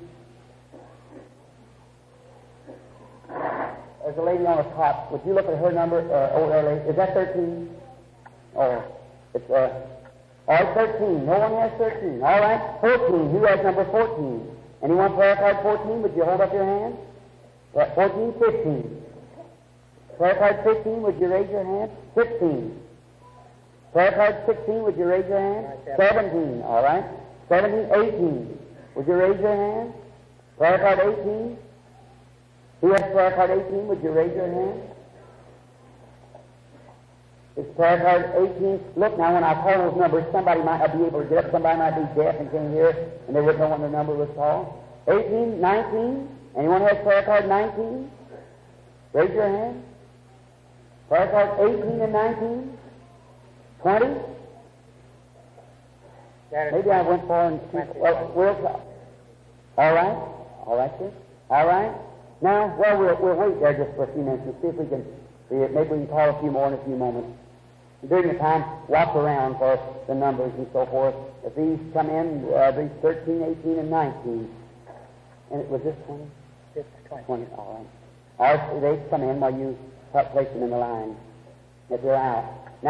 There's a lady on the top. Would you look at her number? Over there, lady. Is that 13? Oh, it's 13. No one has 13. All right, 14. Who has number 14? Anyone prayer card 14? Would you hold up your hand? 14, 15. Prayer card 15. Would you raise your hand? 16. Prayer card 16, would you raise your hand? 17, all right. 17, 18. Would you raise your hand? Prayer card 18. Who has prayer card 18? Would you raise your hand? It's prayer card 18. Look, now when I call those numbers, somebody might not be able to get up. Somebody might be deaf and can't hear, and they wouldn't know when the number was called. 18, 19. Anyone has prayer card 19? Raise your hand. Prayer card 18 and 19. 20? Maybe I went far and we'll talk. All right? All right, sir? All right? Now, well, we'll wait there just for a few minutes and see if we can see it. Maybe we can call a few more in a few moments. During the time, watch around for the numbers and so forth. If these come in, these 13, 18, and 19. And it was this 20? This 20. All right. Or they come in while you place them in the line. If they're out.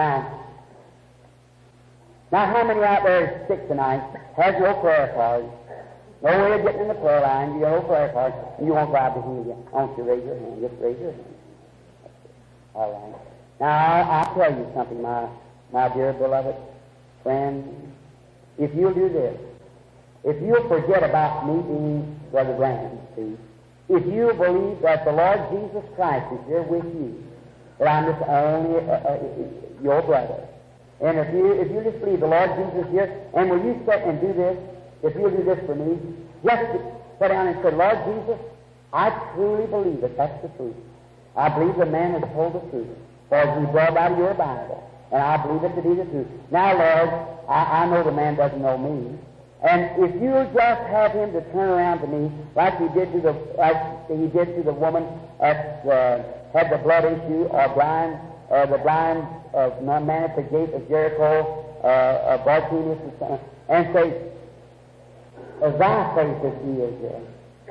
Now, how many out there is sick tonight has no prayer card? No way of getting in the prayer line. You have no prayer card, and you won't God to heal you. I want you to raise your hand. Just raise your hand. All right. Now, I'll tell you something, my dear beloved friend. If you'll do this, if you'll forget about me being Brother Branham, see, if you'll believe that the Lord Jesus Christ is here with you, that I'm just only your brother. And if you just believe the Lord Jesus here, and will you sit and do this, if you'll do this for me, just sit down and say, Lord Jesus, I truly believe that that's the truth. I believe the man has told the truth, for he brought out of your Bible, and I believe it to be the truth. Now, Lord, I know the man doesn't know me, and if you just have him to turn around to me, like he did to the woman that had the blood issue, or the blind man at the gate of Jericho, Bartimaeus, and say, thy faith is healed here.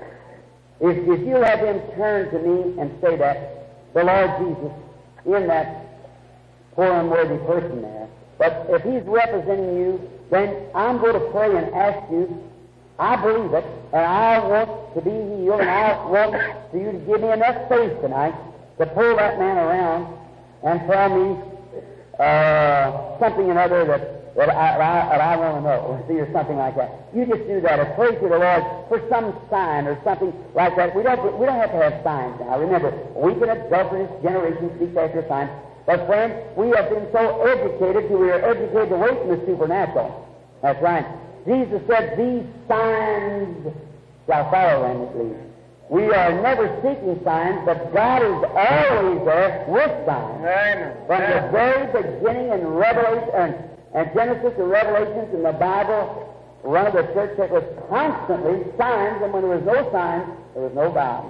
If you have him turn to me and say that, the Lord Jesus, in that poor unworthy person there, but if he's representing you, then I'm going to pray and ask you, I believe it, and I want to be healed, and I want for you to give me enough faith tonight to pull that man around and tell me something or other that I want to know, see, or something like that. You just do that, or pray to the Lord for some sign or something like that. We don't have to have signs now. Remember, we can adult in this generation seek after signs. But friends, we have been so educated till we are educated away from the supernatural. That's right. Jesus said, "These signs shall follow them that believe." We are never seeking signs, but God is always there with signs. Amen. From the very beginning in Revelation and Genesis and Revelations in the Bible, run of the church that was constantly signs, and when there was no signs, there was no God.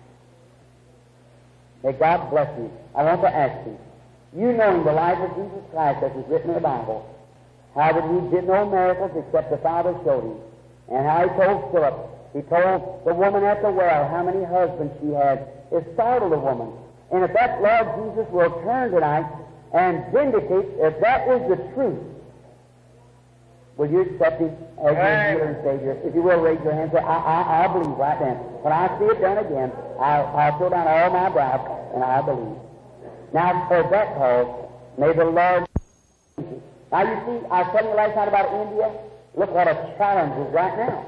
May God bless you. I want to ask you, you knowing the life of Jesus Christ as is written in the Bible, how that he did no miracles except the Father showed him, and how he told Philip, he told the woman at the well how many husbands she had, it startled the woman. And if that Lord Jesus will turn tonight and vindicate, if that is the truth, will you accept him as your healer and Savior? If you will, raise your hand and say, I believe right then. When I see it done again, I'll throw down all my brows, and I believe. Now, for that cause, may the Lord... Now, you see, I was telling you last night about India. Look what a challenge is right now.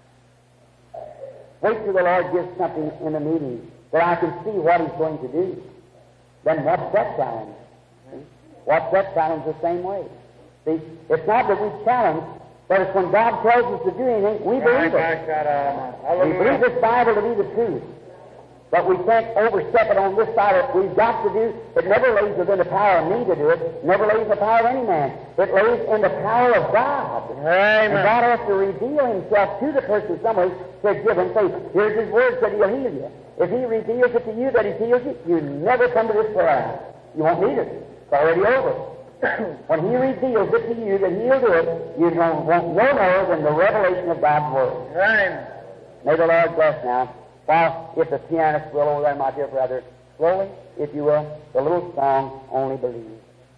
Wait till the Lord gives something in the meeting that I can see what he's going to do. Then what's that challenge? See? What's that challenge the same way? See, it's not that we challenge, but it's when God tells us to do anything, we believe it. We believe this Bible to be the truth. But we can't overstep it on this side. We've got to do, it never lays within the power of me to do it, never lays in the power of any man. It lays in the power of God. Amen. And God has to reveal himself to the person some way to give him faith. Here's his word that he'll heal you. If he reveals it to you that he heals you, you never come to this prayer. You won't need it. It's already over. When he reveals it to you that he'll do it, you won't no more than the revelation of God's word. Amen. May the Lord bless now. While, if the pianist will over there, my dear brother, slowly, if you will, the little song, Only Believe.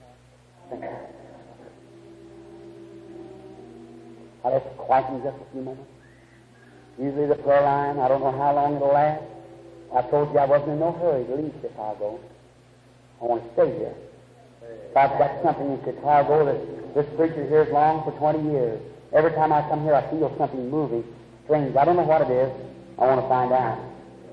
I'll just quieten just a few moments. Usually the prayer line, I don't know how long it'll last. I told you I wasn't in no hurry to leave Chicago. I want to stay here. I've got something in Chicago that this preacher here has longed for 20 years. Every time I come here, I feel something moving, strange. I don't know what it is. I want to find out.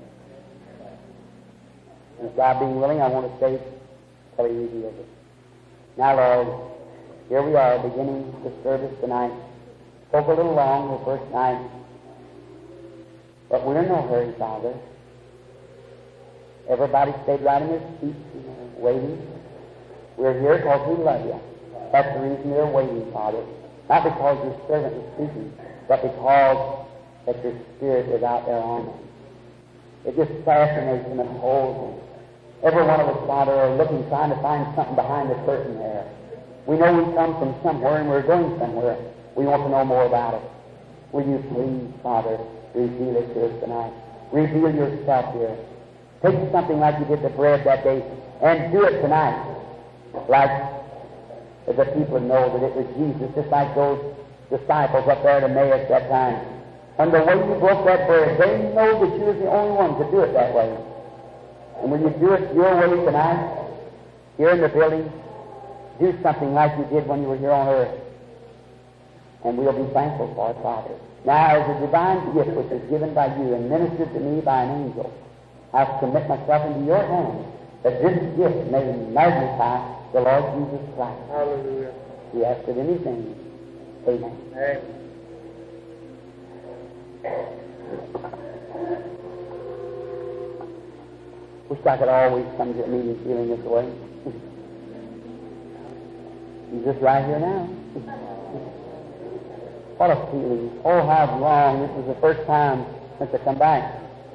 And God being willing, I want to stay till he reveals it. Now, Lord, here we are beginning the service tonight. Spoke a little long the first night, but we're in no hurry, Father. Everybody stayed right in their seats, waiting. We're here because we love you. That's the reason they're waiting, Father. Not because your servant is speaking, but because that your Spirit is out there on them. It just fascinates them and holds them. Every one of us, Father, are looking, trying to find something behind the curtain there. We know we come from somewhere and we're going somewhere. We want to know more about it. Will you please, Father, reveal it to us tonight? Reveal yourself here. Take something like you did the bread that day and do it tonight. Like the people know that it was Jesus, just like those disciples up there at Emmaus that time. And the way you broke that bread, they know that you was the only one to do it that way. And when you do it your way tonight, here in the building, do something like you did when you were here on earth. And we'll be thankful for it, Father. Now, as a divine gift which is given by you and ministered to me by an angel, I commit myself into your hands, that this gift may magnify the Lord Jesus Christ. Hallelujah. We ask it in his name. Amen. Amen. Wish I could always come to a meeting feeling this way. He's just right here now. What a feeling. Oh, how long. This is the first time since I come back.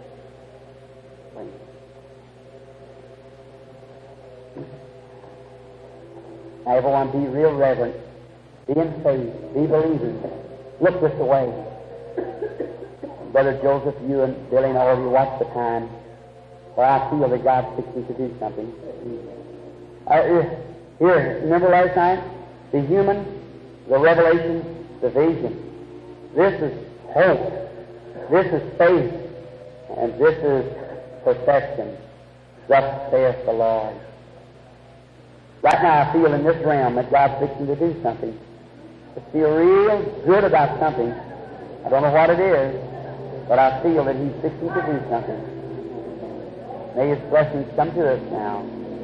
Now, everyone, be real reverent. Be in faith. Be believers. Look this way. Brother Joseph, you and Billy and all of you watch the time, for I feel that God's fixing to do something. Here, remember last night? The human, the revelation, the vision. This is hope. This is faith. And this is perfection. Thus saith the Lord. Right now I feel in this realm that God's fixing to do something. I feel real good about something. I don't know what it is, but I feel that he's fixing to do something. May his blessings come to us now.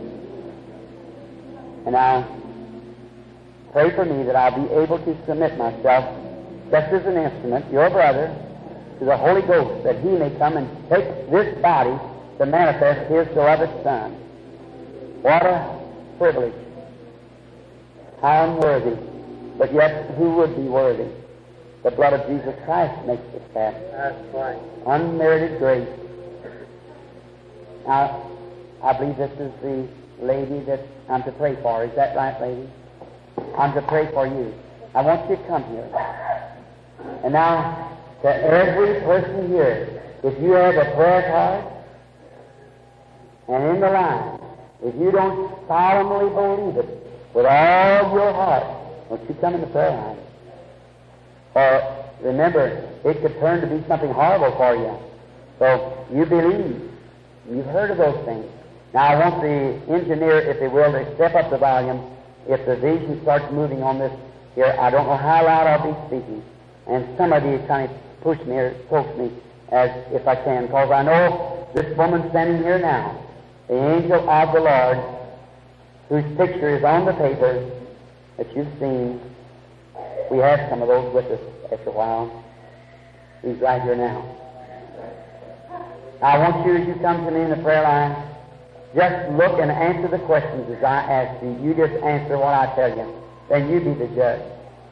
And now, pray for me that I'll be able to submit myself, just as an instrument, your brother, to the Holy Ghost, that he may come and take this body to manifest his beloved Son. What a privilege. How unworthy, but yet who would be worthy? The blood of Jesus Christ makes us happy. That's right. Unmerited grace. Now, I believe this is the lady that I'm to pray for. Is that right, lady? I'm to pray for you. I want you to come here. And now, to every person here, if you have a prayer card, and in the line, if you don't solemnly believe it with all your heart, won't you come in the prayer line? Or remember, it could turn to be something horrible for you. So you believe. You've heard of those things. Now I want the engineer, if they will, to step up the volume. If the vision starts moving on this here, I don't know how loud I'll be speaking. And some of you kind of push me or poke me as if I can, because I know this woman standing here now, the angel of the Lord, whose picture is on the paper that you've seen. We have some of those with us after a while. He's right here now. I want you, as you come to me in the prayer line, just look and answer the questions as I ask you. You just answer what I tell you. Then you be the judge.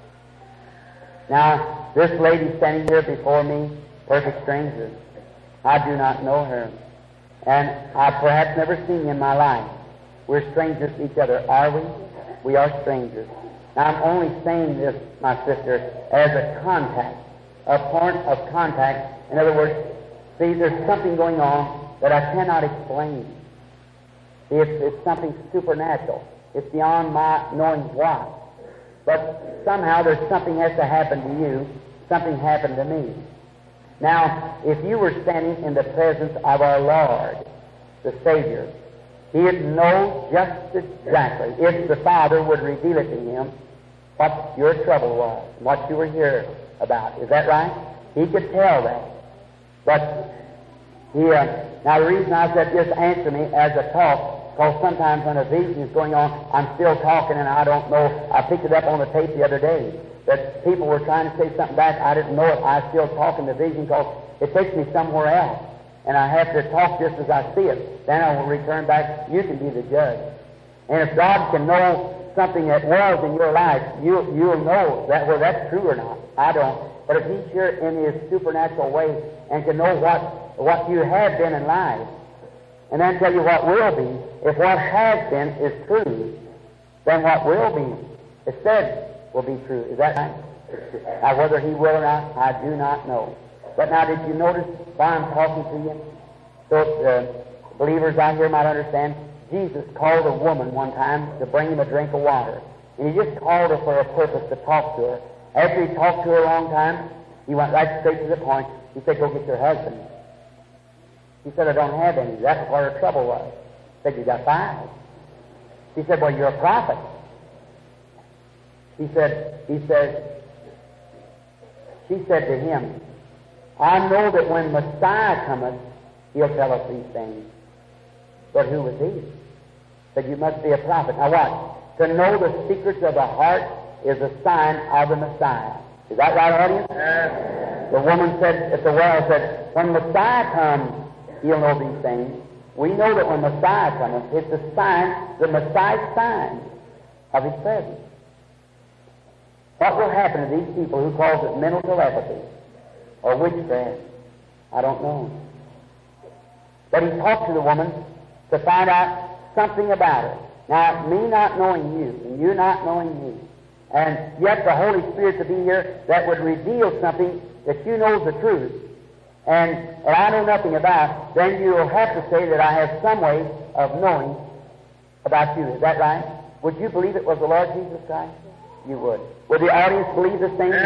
Now, this lady standing here before me, perfect stranger. I do not know her. And I've perhaps never seen you in my life. We're strangers to each other, are we? We are strangers. Now, I'm only saying this, my sister, as a contact, a point of contact. In other words, see, there's something going on that I cannot explain. See, it's something supernatural. It's beyond my knowing what. But somehow there's something has to happen to you. Something happened to me. Now, if you were standing in the presence of our Lord, the Savior, He'd know just exactly, if the Father would reveal it to Him, what your trouble was, what you were here about. Is that right? He could tell that. But now the reason I said just answer me as a talk, because sometimes when a vision is going on, I'm still talking and I don't know. I picked it up on the tape the other day that people were trying to say something back. I didn't know it. I was still talking the vision because it takes me somewhere else. And I have to talk just as I see it. Then I will return back. You can be the judge. And if God can know something that was in your life, you'll know that whether that's true or not. I don't. But if He's here in His supernatural way and can know what you have been in life, and then tell you what will be, if what has been is true, then what will be, it said, will be true. Is that right? Now, whether He will or not, I do not know. But now, did you notice why I'm talking to you? So the believers out here might understand. Jesus called a woman one time to bring Him a drink of water. And He just called her for a purpose to talk to her. After He talked to her a long time, He went right straight to the point. He said, go get your husband. She said, I don't have any. That's what her trouble was. He said, you got 5. She said, well, you're a prophet. She said to him, I know that when Messiah cometh, He'll tell us these things. But who was He? Said, you must be a prophet. Now what? To know the secrets of the heart is a sign of the Messiah. Is that right, audience? Yes. The woman said at the well, said, when Messiah comes, He'll know these things. We know that when Messiah comes, it's a sign, the Messiah's sign of His presence. What will happen to these people who calls it mental telepathy or witchcraft? I don't know. But He talked to the woman to find out something about her. Now, me not knowing you, and you not knowing me, and yet the Holy Spirit to be here that would reveal something that you know the truth, and I know nothing about, then you'll have to say that I have some way of knowing about you. Is that right? Would you believe it was the Lord Jesus Christ? You would. Would the audience believe the same?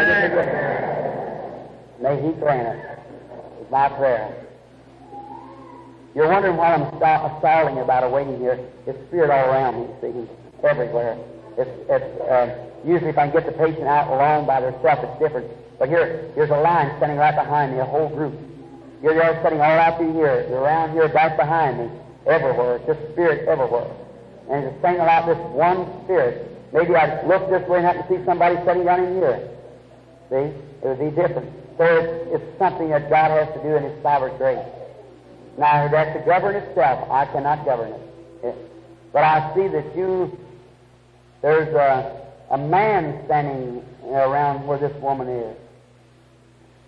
May He grant it. It's my prayer. You're wondering why I'm stalling about a waiting here. It's Spirit all around me, see, everywhere. Usually if I can get the patient out alone by themselves, it's different. But here's a line standing right behind me, a whole group. You're there sitting all out through here. You're around here, back behind me, everywhere. It's just Spirit everywhere. And it's saying about this one Spirit. Maybe I'd look this way and have to see somebody sitting down in here. See? It would be different. So it's something that God has to do in His sovereign grace. Now, it has to govern itself. I cannot govern it. But I see that there's a man standing around where this woman is.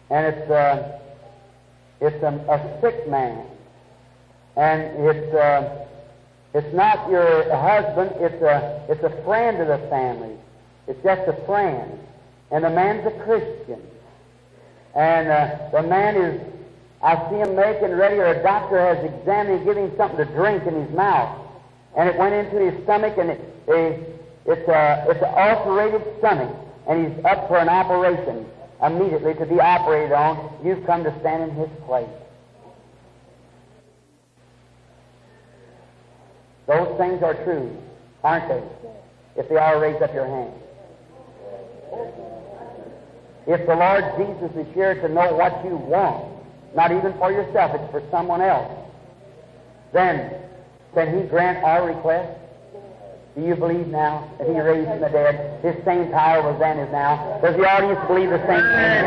and it's a sick man, and it's not your husband. It's a friend of the family. It's just a friend, and the man's a Christian, and the man is. I see him making ready, or a doctor has examined him, giving him something to drink in his mouth, and it went into his stomach, and it's an ulcerated stomach, and he's up for an operation immediately to be operated on. You've come to stand in his place. Those things are true, aren't they? If they are, raise up your hand. If the Lord Jesus is here to know what you want, not even for yourself, it's for someone else, then can He grant our request? Do you believe now that He raised from the dead? His same power was then as now. Does the audience believe the same thing?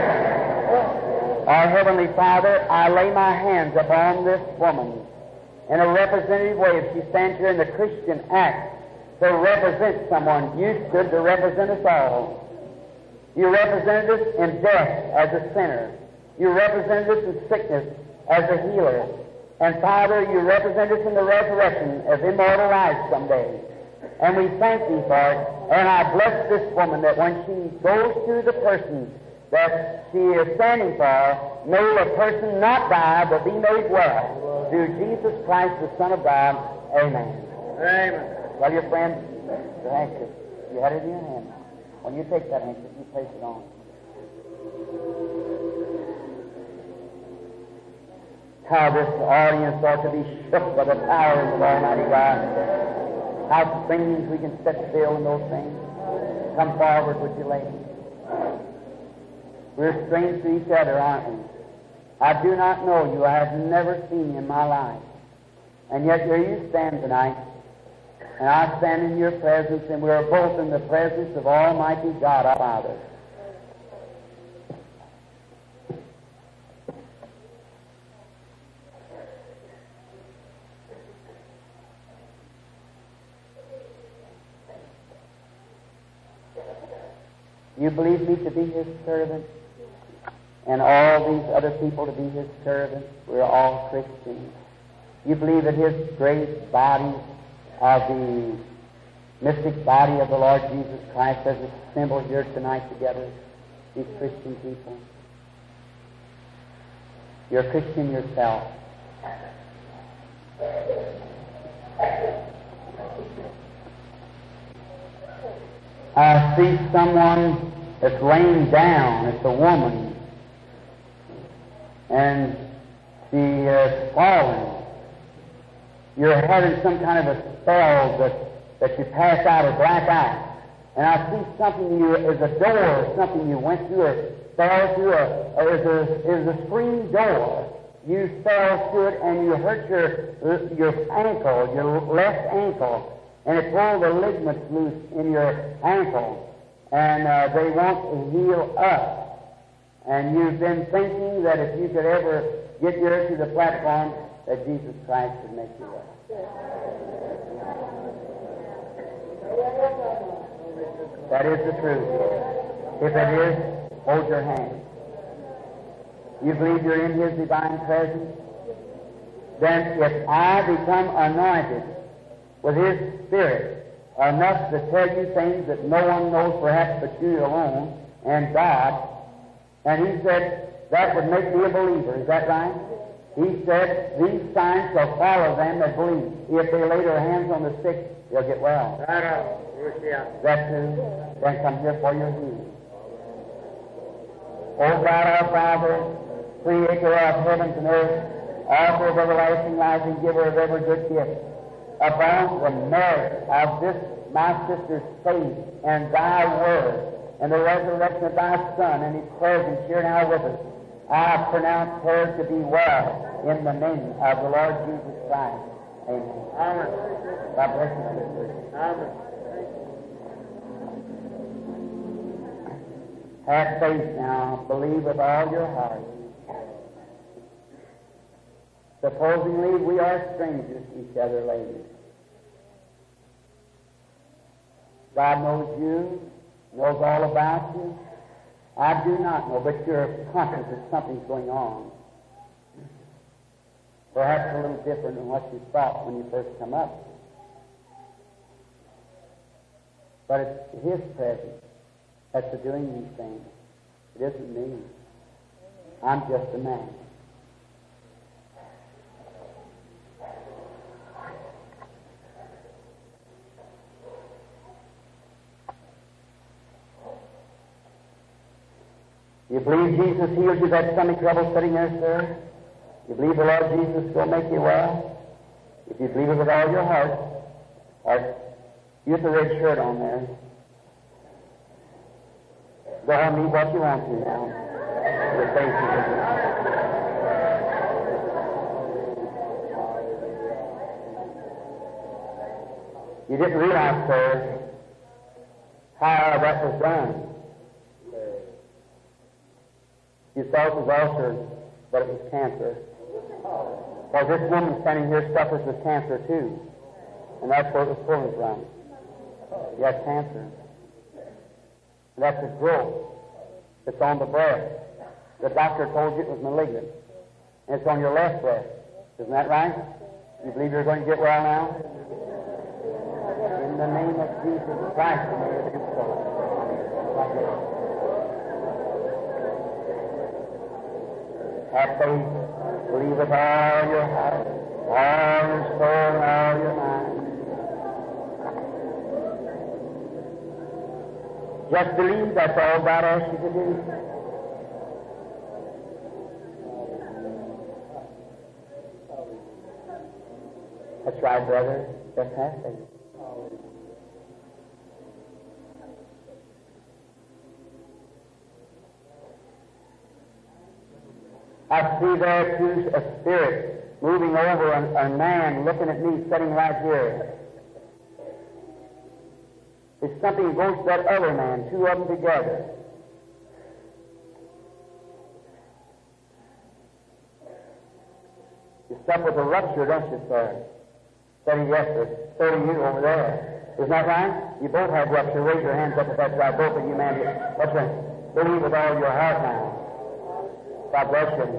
Our Heavenly Father, I lay my hands upon this woman in a representative way. If she stands here in the Christian act to represent someone, you stood to represent us all. You represented us in death as a sinner. You represent us in sickness as a healer. And Father, you represent us in the resurrection as immortal life someday. And we thank Thee for it. And I bless this woman that when she goes to the person that she is standing for, may the person not die but be made well. Through Jesus Christ, the Son of God. Amen. Amen. Well, your friend, the handkerchief. You had it in your hand. When you take that handkerchief, you place it on. How this audience ought to be shook by the powers of Almighty God. How strange we can sit still in those things. Come forward, would you, ladies? We're strange to each other, aren't we? I do not know you. I have never seen you in my life. And yet here you stand tonight, and I stand in your presence, and we are both in the presence of Almighty God, our Father. You believe me to be His servant, and all these other people to be His servants. We're all Christians. You believe that His great body of the mystic body of the Lord Jesus Christ as a symbol here tonight together, these Christian people. You're a Christian yourself. I see someone that's laying down. It's a woman. And she is fallen. You're having some kind of a spell that you pass out or black out. And I see something as a door, something you went through or fell through, is a screen door. You fell through it and you hurt your ankle, your left ankle. And it pulled the ligaments loose in your ankle, and they want to heal up. And you've been thinking that if you could ever get here to the platform, that Jesus Christ would make you well. That is the truth. If it is, hold your hand. You believe you're in His divine presence? Then if I become anointed with His Spirit enough to tell you things that no one knows perhaps but you alone and God, and He said that would make me a believer. Is that right? He said, these signs shall follow them that believe. If they lay their hands on the sick, they'll get well. That too, then come here for your healing. O God our Father, Creator of heavens and earth, Author of everlasting life and Giver of every good gift, upon the merit of this my sister's faith and Thy word and the resurrection of Thy Son and His presence here now with us, I pronounce her to be well in the name of the Lord Jesus Christ. Amen. Amen. God bless you, sister. Amen. Have faith now. Believe with all your heart. Supposingly we are strangers to each other, ladies. God knows you, knows all about you, I do not know, but you're conscious that something's going on. Perhaps a little different than what you thought when you first come up. But it's His presence that's doing these things. It isn't me. I'm just a man. You believe Jesus healed you that stomach trouble sitting there, sir? You believe the Lord Jesus will make you well? If you believe it with all your heart, or you get the red shirt on there. Go on and eat what you want to now. Your face is You didn't realize, sir, how that was done. You thought it was ulcer, but it was cancer. Because this woman standing here suffers with cancer too. And that's where it was pulling from. You have cancer. And that's a growth. It's on the breast. The doctor told you it was malignant. And it's on your left breast. Isn't that right? You believe you're going to get well now? In the name of Jesus Christ, may it be so. Have faith, believe with all your heart, all your soul, and all your mind. Just believe, that's all God asks you to do. That's right, brother. Just have faith. I see there too a spirit moving over a man looking at me sitting right here. It's something goes to that other man, two of them together. You suffer with a rupture, don't you, sir? Sitting yes, sir. 30 you over there. Isn't that right? You both have rupture. Raise your hands up if that's right. Both of you, man. That's right. Believe with all your heart now. God bless you.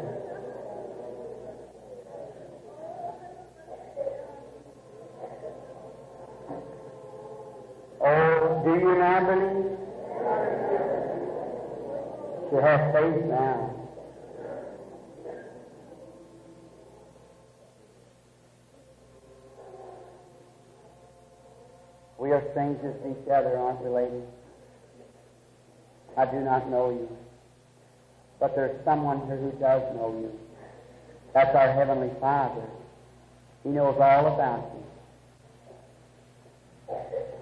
Oh, do you now believe? You have faith now. We are strangers to each other, aren't we, ladies? I do not know you. But there's someone here who does know you. That's our Heavenly Father. He knows all about you.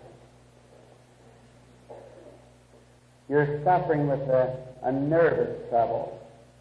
You're suffering with a nervous trouble.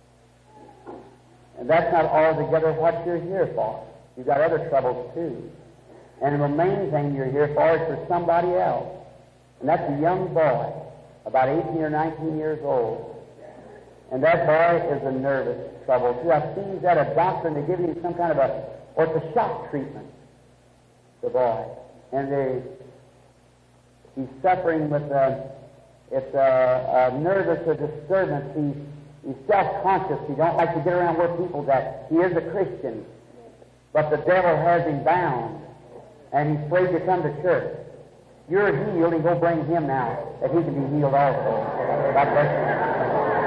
And that's not altogether what you're here for. You've got other troubles too. And the main thing you're here for is for somebody else. And that's a young boy, about 18 or 19 years old. And that boy is a nervous trouble too. I've seen that a doctor and they give him some kind of it's a shock treatment, the boy. And he's suffering with it's a nervous disturbance. He's self-conscious. He don't like to get around where people that he is a Christian, but the devil has him bound, and he's afraid to come to church. You're healed, and go bring him now, that he can be healed also. God bless you.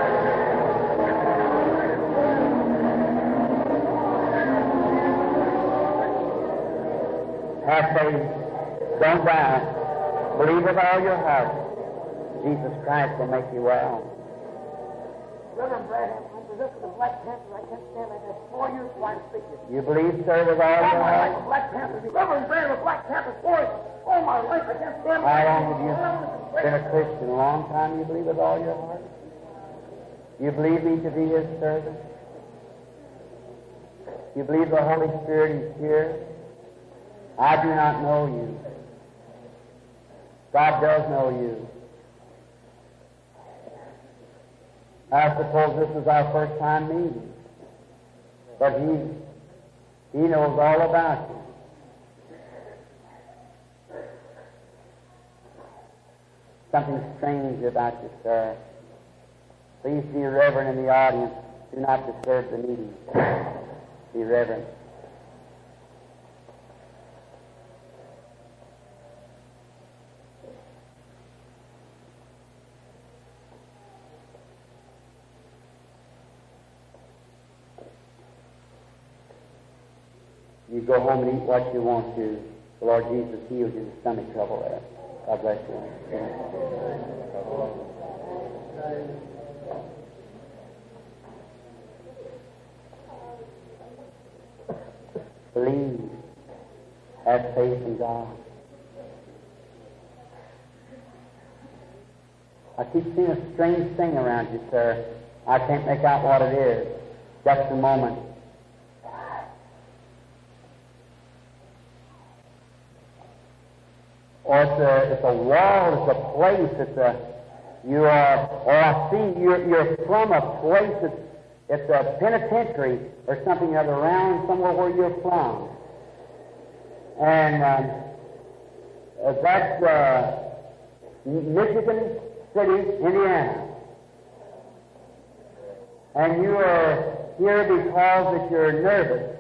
Have faith. Don't doubt. Believe with all your heart. Jesus Christ will make you well. Reverend Brad, I'm possessed with a black cancer. I can't stand like that. 4 years blind sickness. You believe, sir, with all your heart? Black cancer. Reverend Brad, with black cancer. 4 years. All my life, I can't stand. How long have you been a Christian? A long time. You believe with all your heart? You believe me to be His servant? You believe the Holy Spirit is here? I do not know you. God does know you. I suppose this is our first time meeting. But He knows all about you. Something strange about you, sir. Please be reverent in the audience. Do not disturb the meeting. Be reverent. You go home and eat what you want to. The Lord Jesus heals your stomach trouble there. God bless you. Believe. Have faith in God. I keep seeing a strange thing around you, sir. I can't make out what it is. Just a moment. Or it's a wall, it's a place, you are, or I see you're from a place it's a penitentiary or something other around somewhere where you're from. And that's Michigan City, Indiana. And you are here because that you're nervous.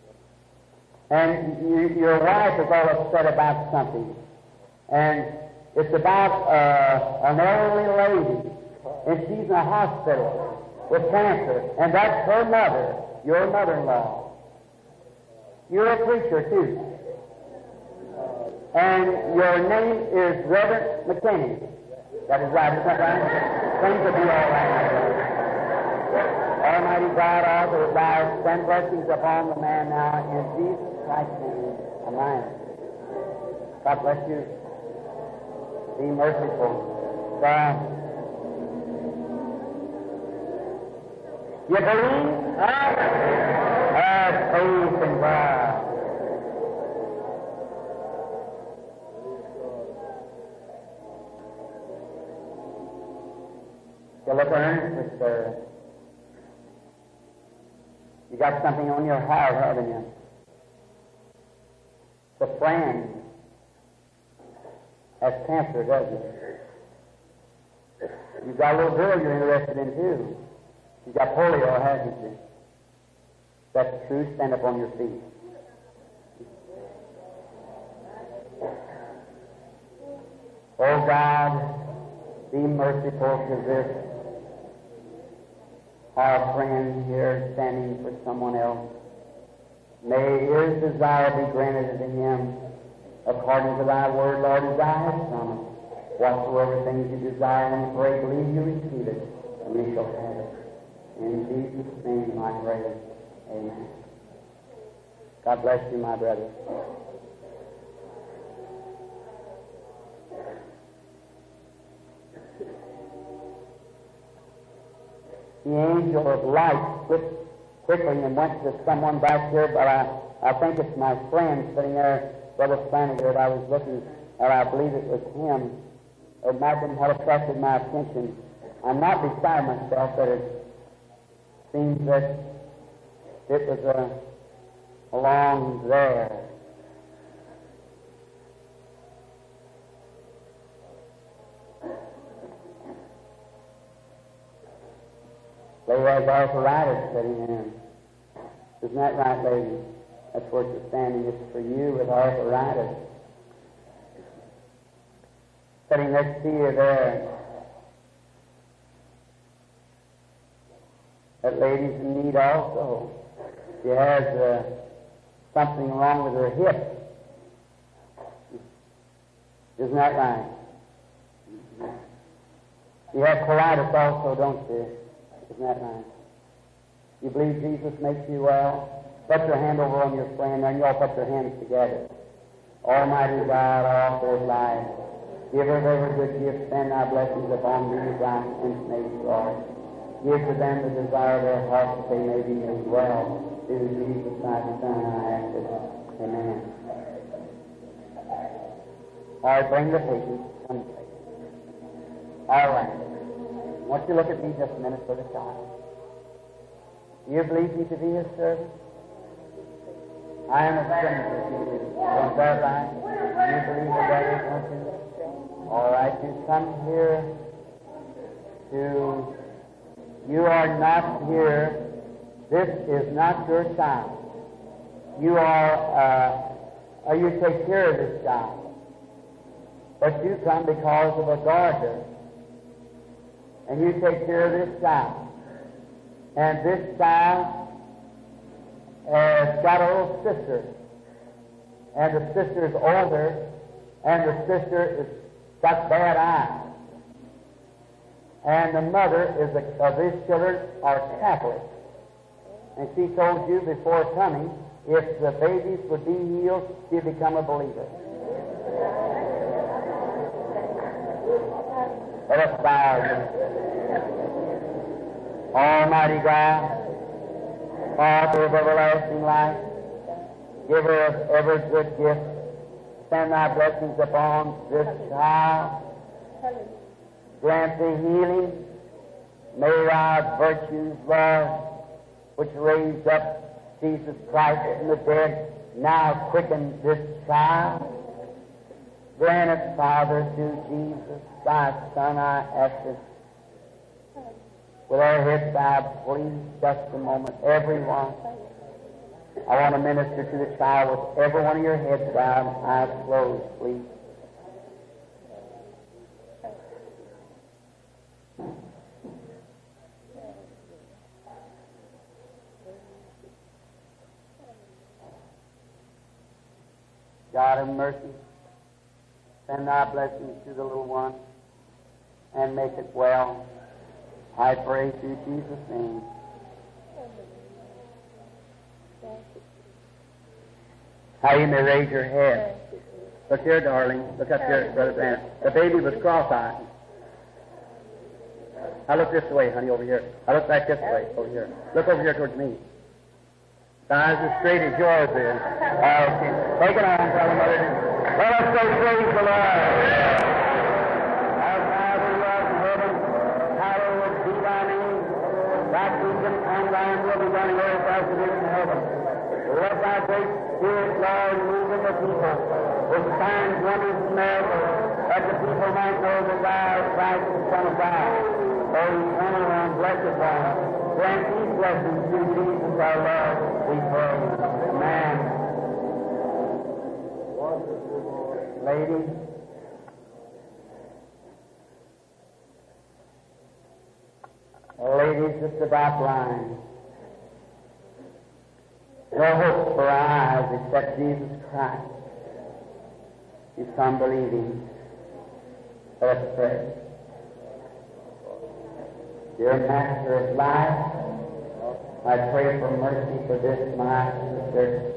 And your wife is all upset about something. And it's about an elderly lady, and she's in a hospital with cancer, and that's her mother, your mother-in-law. You're a preacher, too. And your name is Reverend McKinney. That is right, isn't that right? Things will be all right. Almighty God, all thou send blessings upon the man now in Jesus Christ's name. Amen. God bless you. Be merciful. God. You believe? Have faith in God. You look earnestly, sir. You got something on your heart, haven't you? It's a friend. Has cancer, doesn't it? You've got a little girl you're interested in, too. She's got polio, hasn't she? That's true. Stand up on your feet. Oh, God, be merciful to this, our friend here standing for someone else. May his desire be granted to him according to thy word, Lord, as I have promised. Whatsoever things you desire and pray, believe you receive it, and you shall have it. In Jesus' name I pray. Amen. God bless you, my brother. The angel of light slipped quickly and went to someone back there, but I think it's my friend sitting there, Brother Flanagan, I was looking at. I believe it was him. It might have been what attracted my attention. I'm not beside myself, but it seems that it was along there. Lady has arthritis sitting in. Isn't that right, lady? That's where you're standing. It's for you with arthritis. Sitting next to you there. That lady's in need also. She has something wrong with her hip. Isn't that right? You have colitis also, don't you? Isn't that right? You believe Jesus makes you well? Put your hand over on your friend, and you all put your hands together. Almighty God, all for life, give of every good gift, send thy blessings upon these thy infinite Lord. Give to them the desire of their hearts that they may be made well. Through Jesus Christ, Son, I ask it. Amen. All right, bring the patients. Come. All right. I want you to look at me just a minute for the child. Do you believe me to be his servant? I am a stranger to you. Is that right? Do you believe that is, don't you? All right, you come here to You are not here. This is not your child. You you take care of this child. But you come because of a gardener. And you take care of this child. And this child has got a little sister. And the sister is older. And the sister has got bad eyes. And the mother of these children are Catholic. And she told you before coming, if the babies would be healed, she'd become a believer. Let us bow. Almighty God, Father of everlasting life, giver of every good gift, send thy blessings upon this child. Grant the healing. May thy virtues, Lord, which raised up Jesus Christ from the dead, now quicken this child. Grant it, Father, through Jesus, thy Son, I ask it. With our heads bowed, please, just a moment, everyone. I want to minister to the child with every one of your heads bowed, eyes closed, please. God of mercy, send thy blessings to the little one and make it well. I pray through Jesus' name. How you may raise your head. Look here, darling. Look up here, Brother Grant. The baby was cross-eyed. I look this way, honey, over here. I look back this way, over here. Look over here towards me. The eyes as straight as yours is. Okay. Take it on, brother, mother. Let us go praise the Lord. Our Father who art in heaven, hallowed be thy name. Thy kingdom come, thine will be done on earth as it is in heaven. Let thy great Spirit, Lord, move in the people with signs, wonders, and miracles, that the people might know that thou art Christ, the Son of God. O eternal and blessed one, grant these blessings through Jesus our Lord, we pray. Amen. Ladies, just about blind. No hope for our eyes except Jesus Christ. You come believing. Let us pray. Dear Master of life, I pray for mercy for this my sister.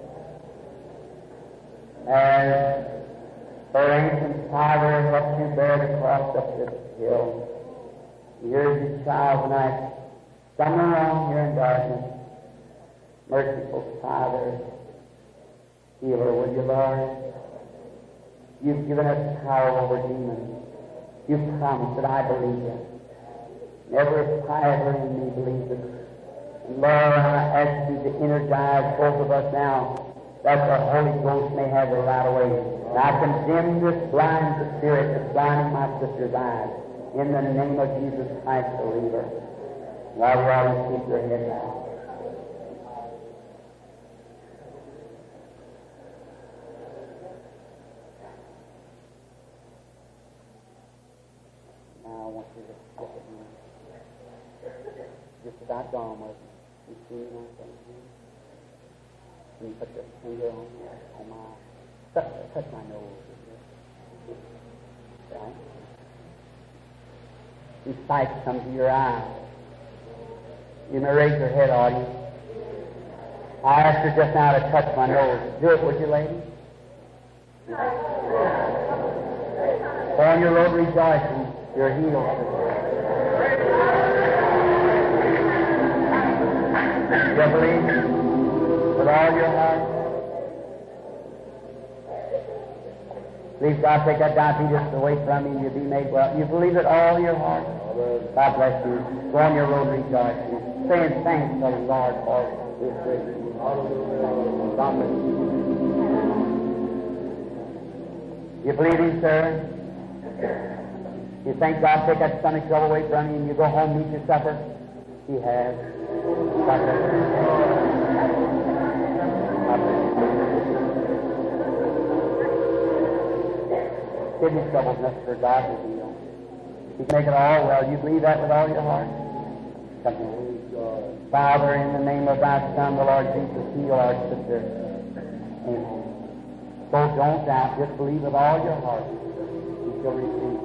As her ancient father helped you bear the cross up this hill, here's your child tonight, somewhere around here in darkness. Merciful Father, heal her, will you, Lord? You've given us power over demons. You've promised that I believe you. Every fiber in me believes it. And Lord, I ask you to energize both of us now, that the Holy Ghost may have the right way. And I condemn this blind spirit that's blinding my sister's eyes. In the name of Jesus Christ, believer. While you always keep your head down. Now I want you to look at me. Just about gone with me. You see my thing here? Can you put your finger on my... Touch my nose. Right? These spikes come to your eyes. You may raise your head, audience. I asked her just now to touch my nose. Do it, would you, lady? On your road rejoicing, you're healed. You believe with all your heart? Please, God, take that diabetes away from you and you'll be made well. You believe it all your heart? God bless you. Go on your road rejoicing. Saying thanks to the Lord for this grace. You believe him, sir? You thank God, take that stomach trouble away from you and you go home and eat your supper? She has. God bless you. Kidney trouble, Mr. God will heal. He can make it all well. You believe that with all your heart? Father, in the name of thy Son, the Lord Jesus, heal our sister. Amen. So don't doubt. Just believe with all your heart. You shall receive.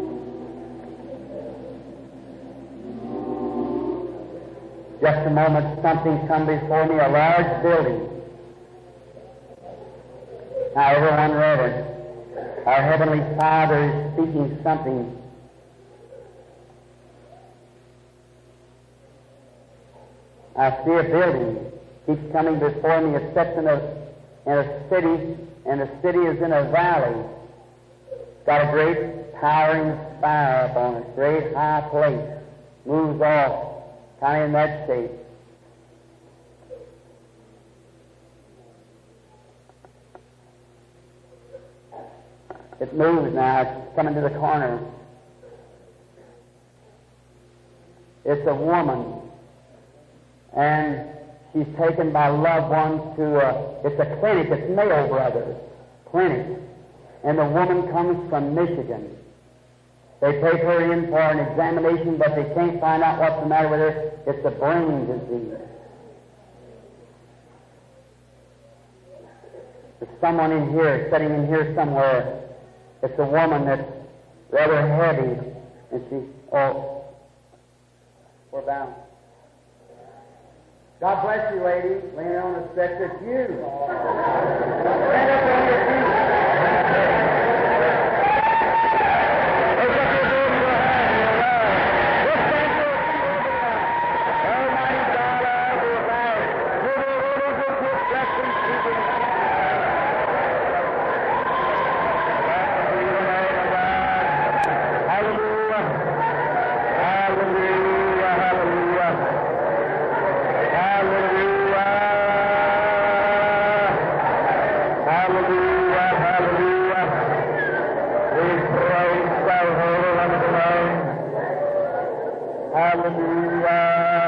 Just a moment, something's come before me, a large building. Now, everyone read it. Our Heavenly Father is speaking something. I see a building keeps coming before me. It's set in a city, and the city is in a valley. Got a great towering spire up on it, great high place. Moves off, kind of in that shape. It moves now. It's coming to the corner. It's a woman. And she's taken by loved ones to it's a clinic. It's Mayo Brothers Clinic. And the woman comes from Michigan. They take her in for an examination, but they can't find out what's the matter with her. It's a brain disease. There's someone in here, sitting in here somewhere. It's a woman that's rather heavy, and we're bound. God bless you, lady. Laying on the stretcher, it's you. Stand up on your feet. Take up your book in your hand. Just stand to your feet. Almighty God, I will rise. Hallelujah. Hallelujah. Hallelujah. Hallelujah, hallelujah. We praise thy holy name. Hallelujah.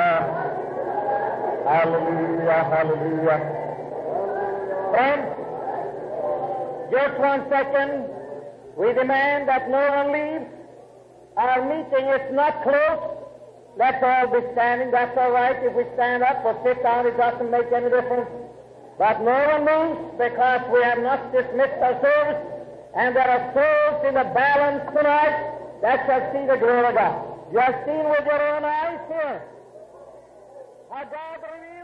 Hallelujah, hallelujah. Friends, just 1 second. We demand that no one leaves. Our meeting is not closed. Let's all be standing. That's all right. If we stand up or sit down, it doesn't make any difference. But no one moves, because we have not dismissed our service, and there are souls in the balance tonight that shall see the glory of God. You have seen with your own eyes here how God revealed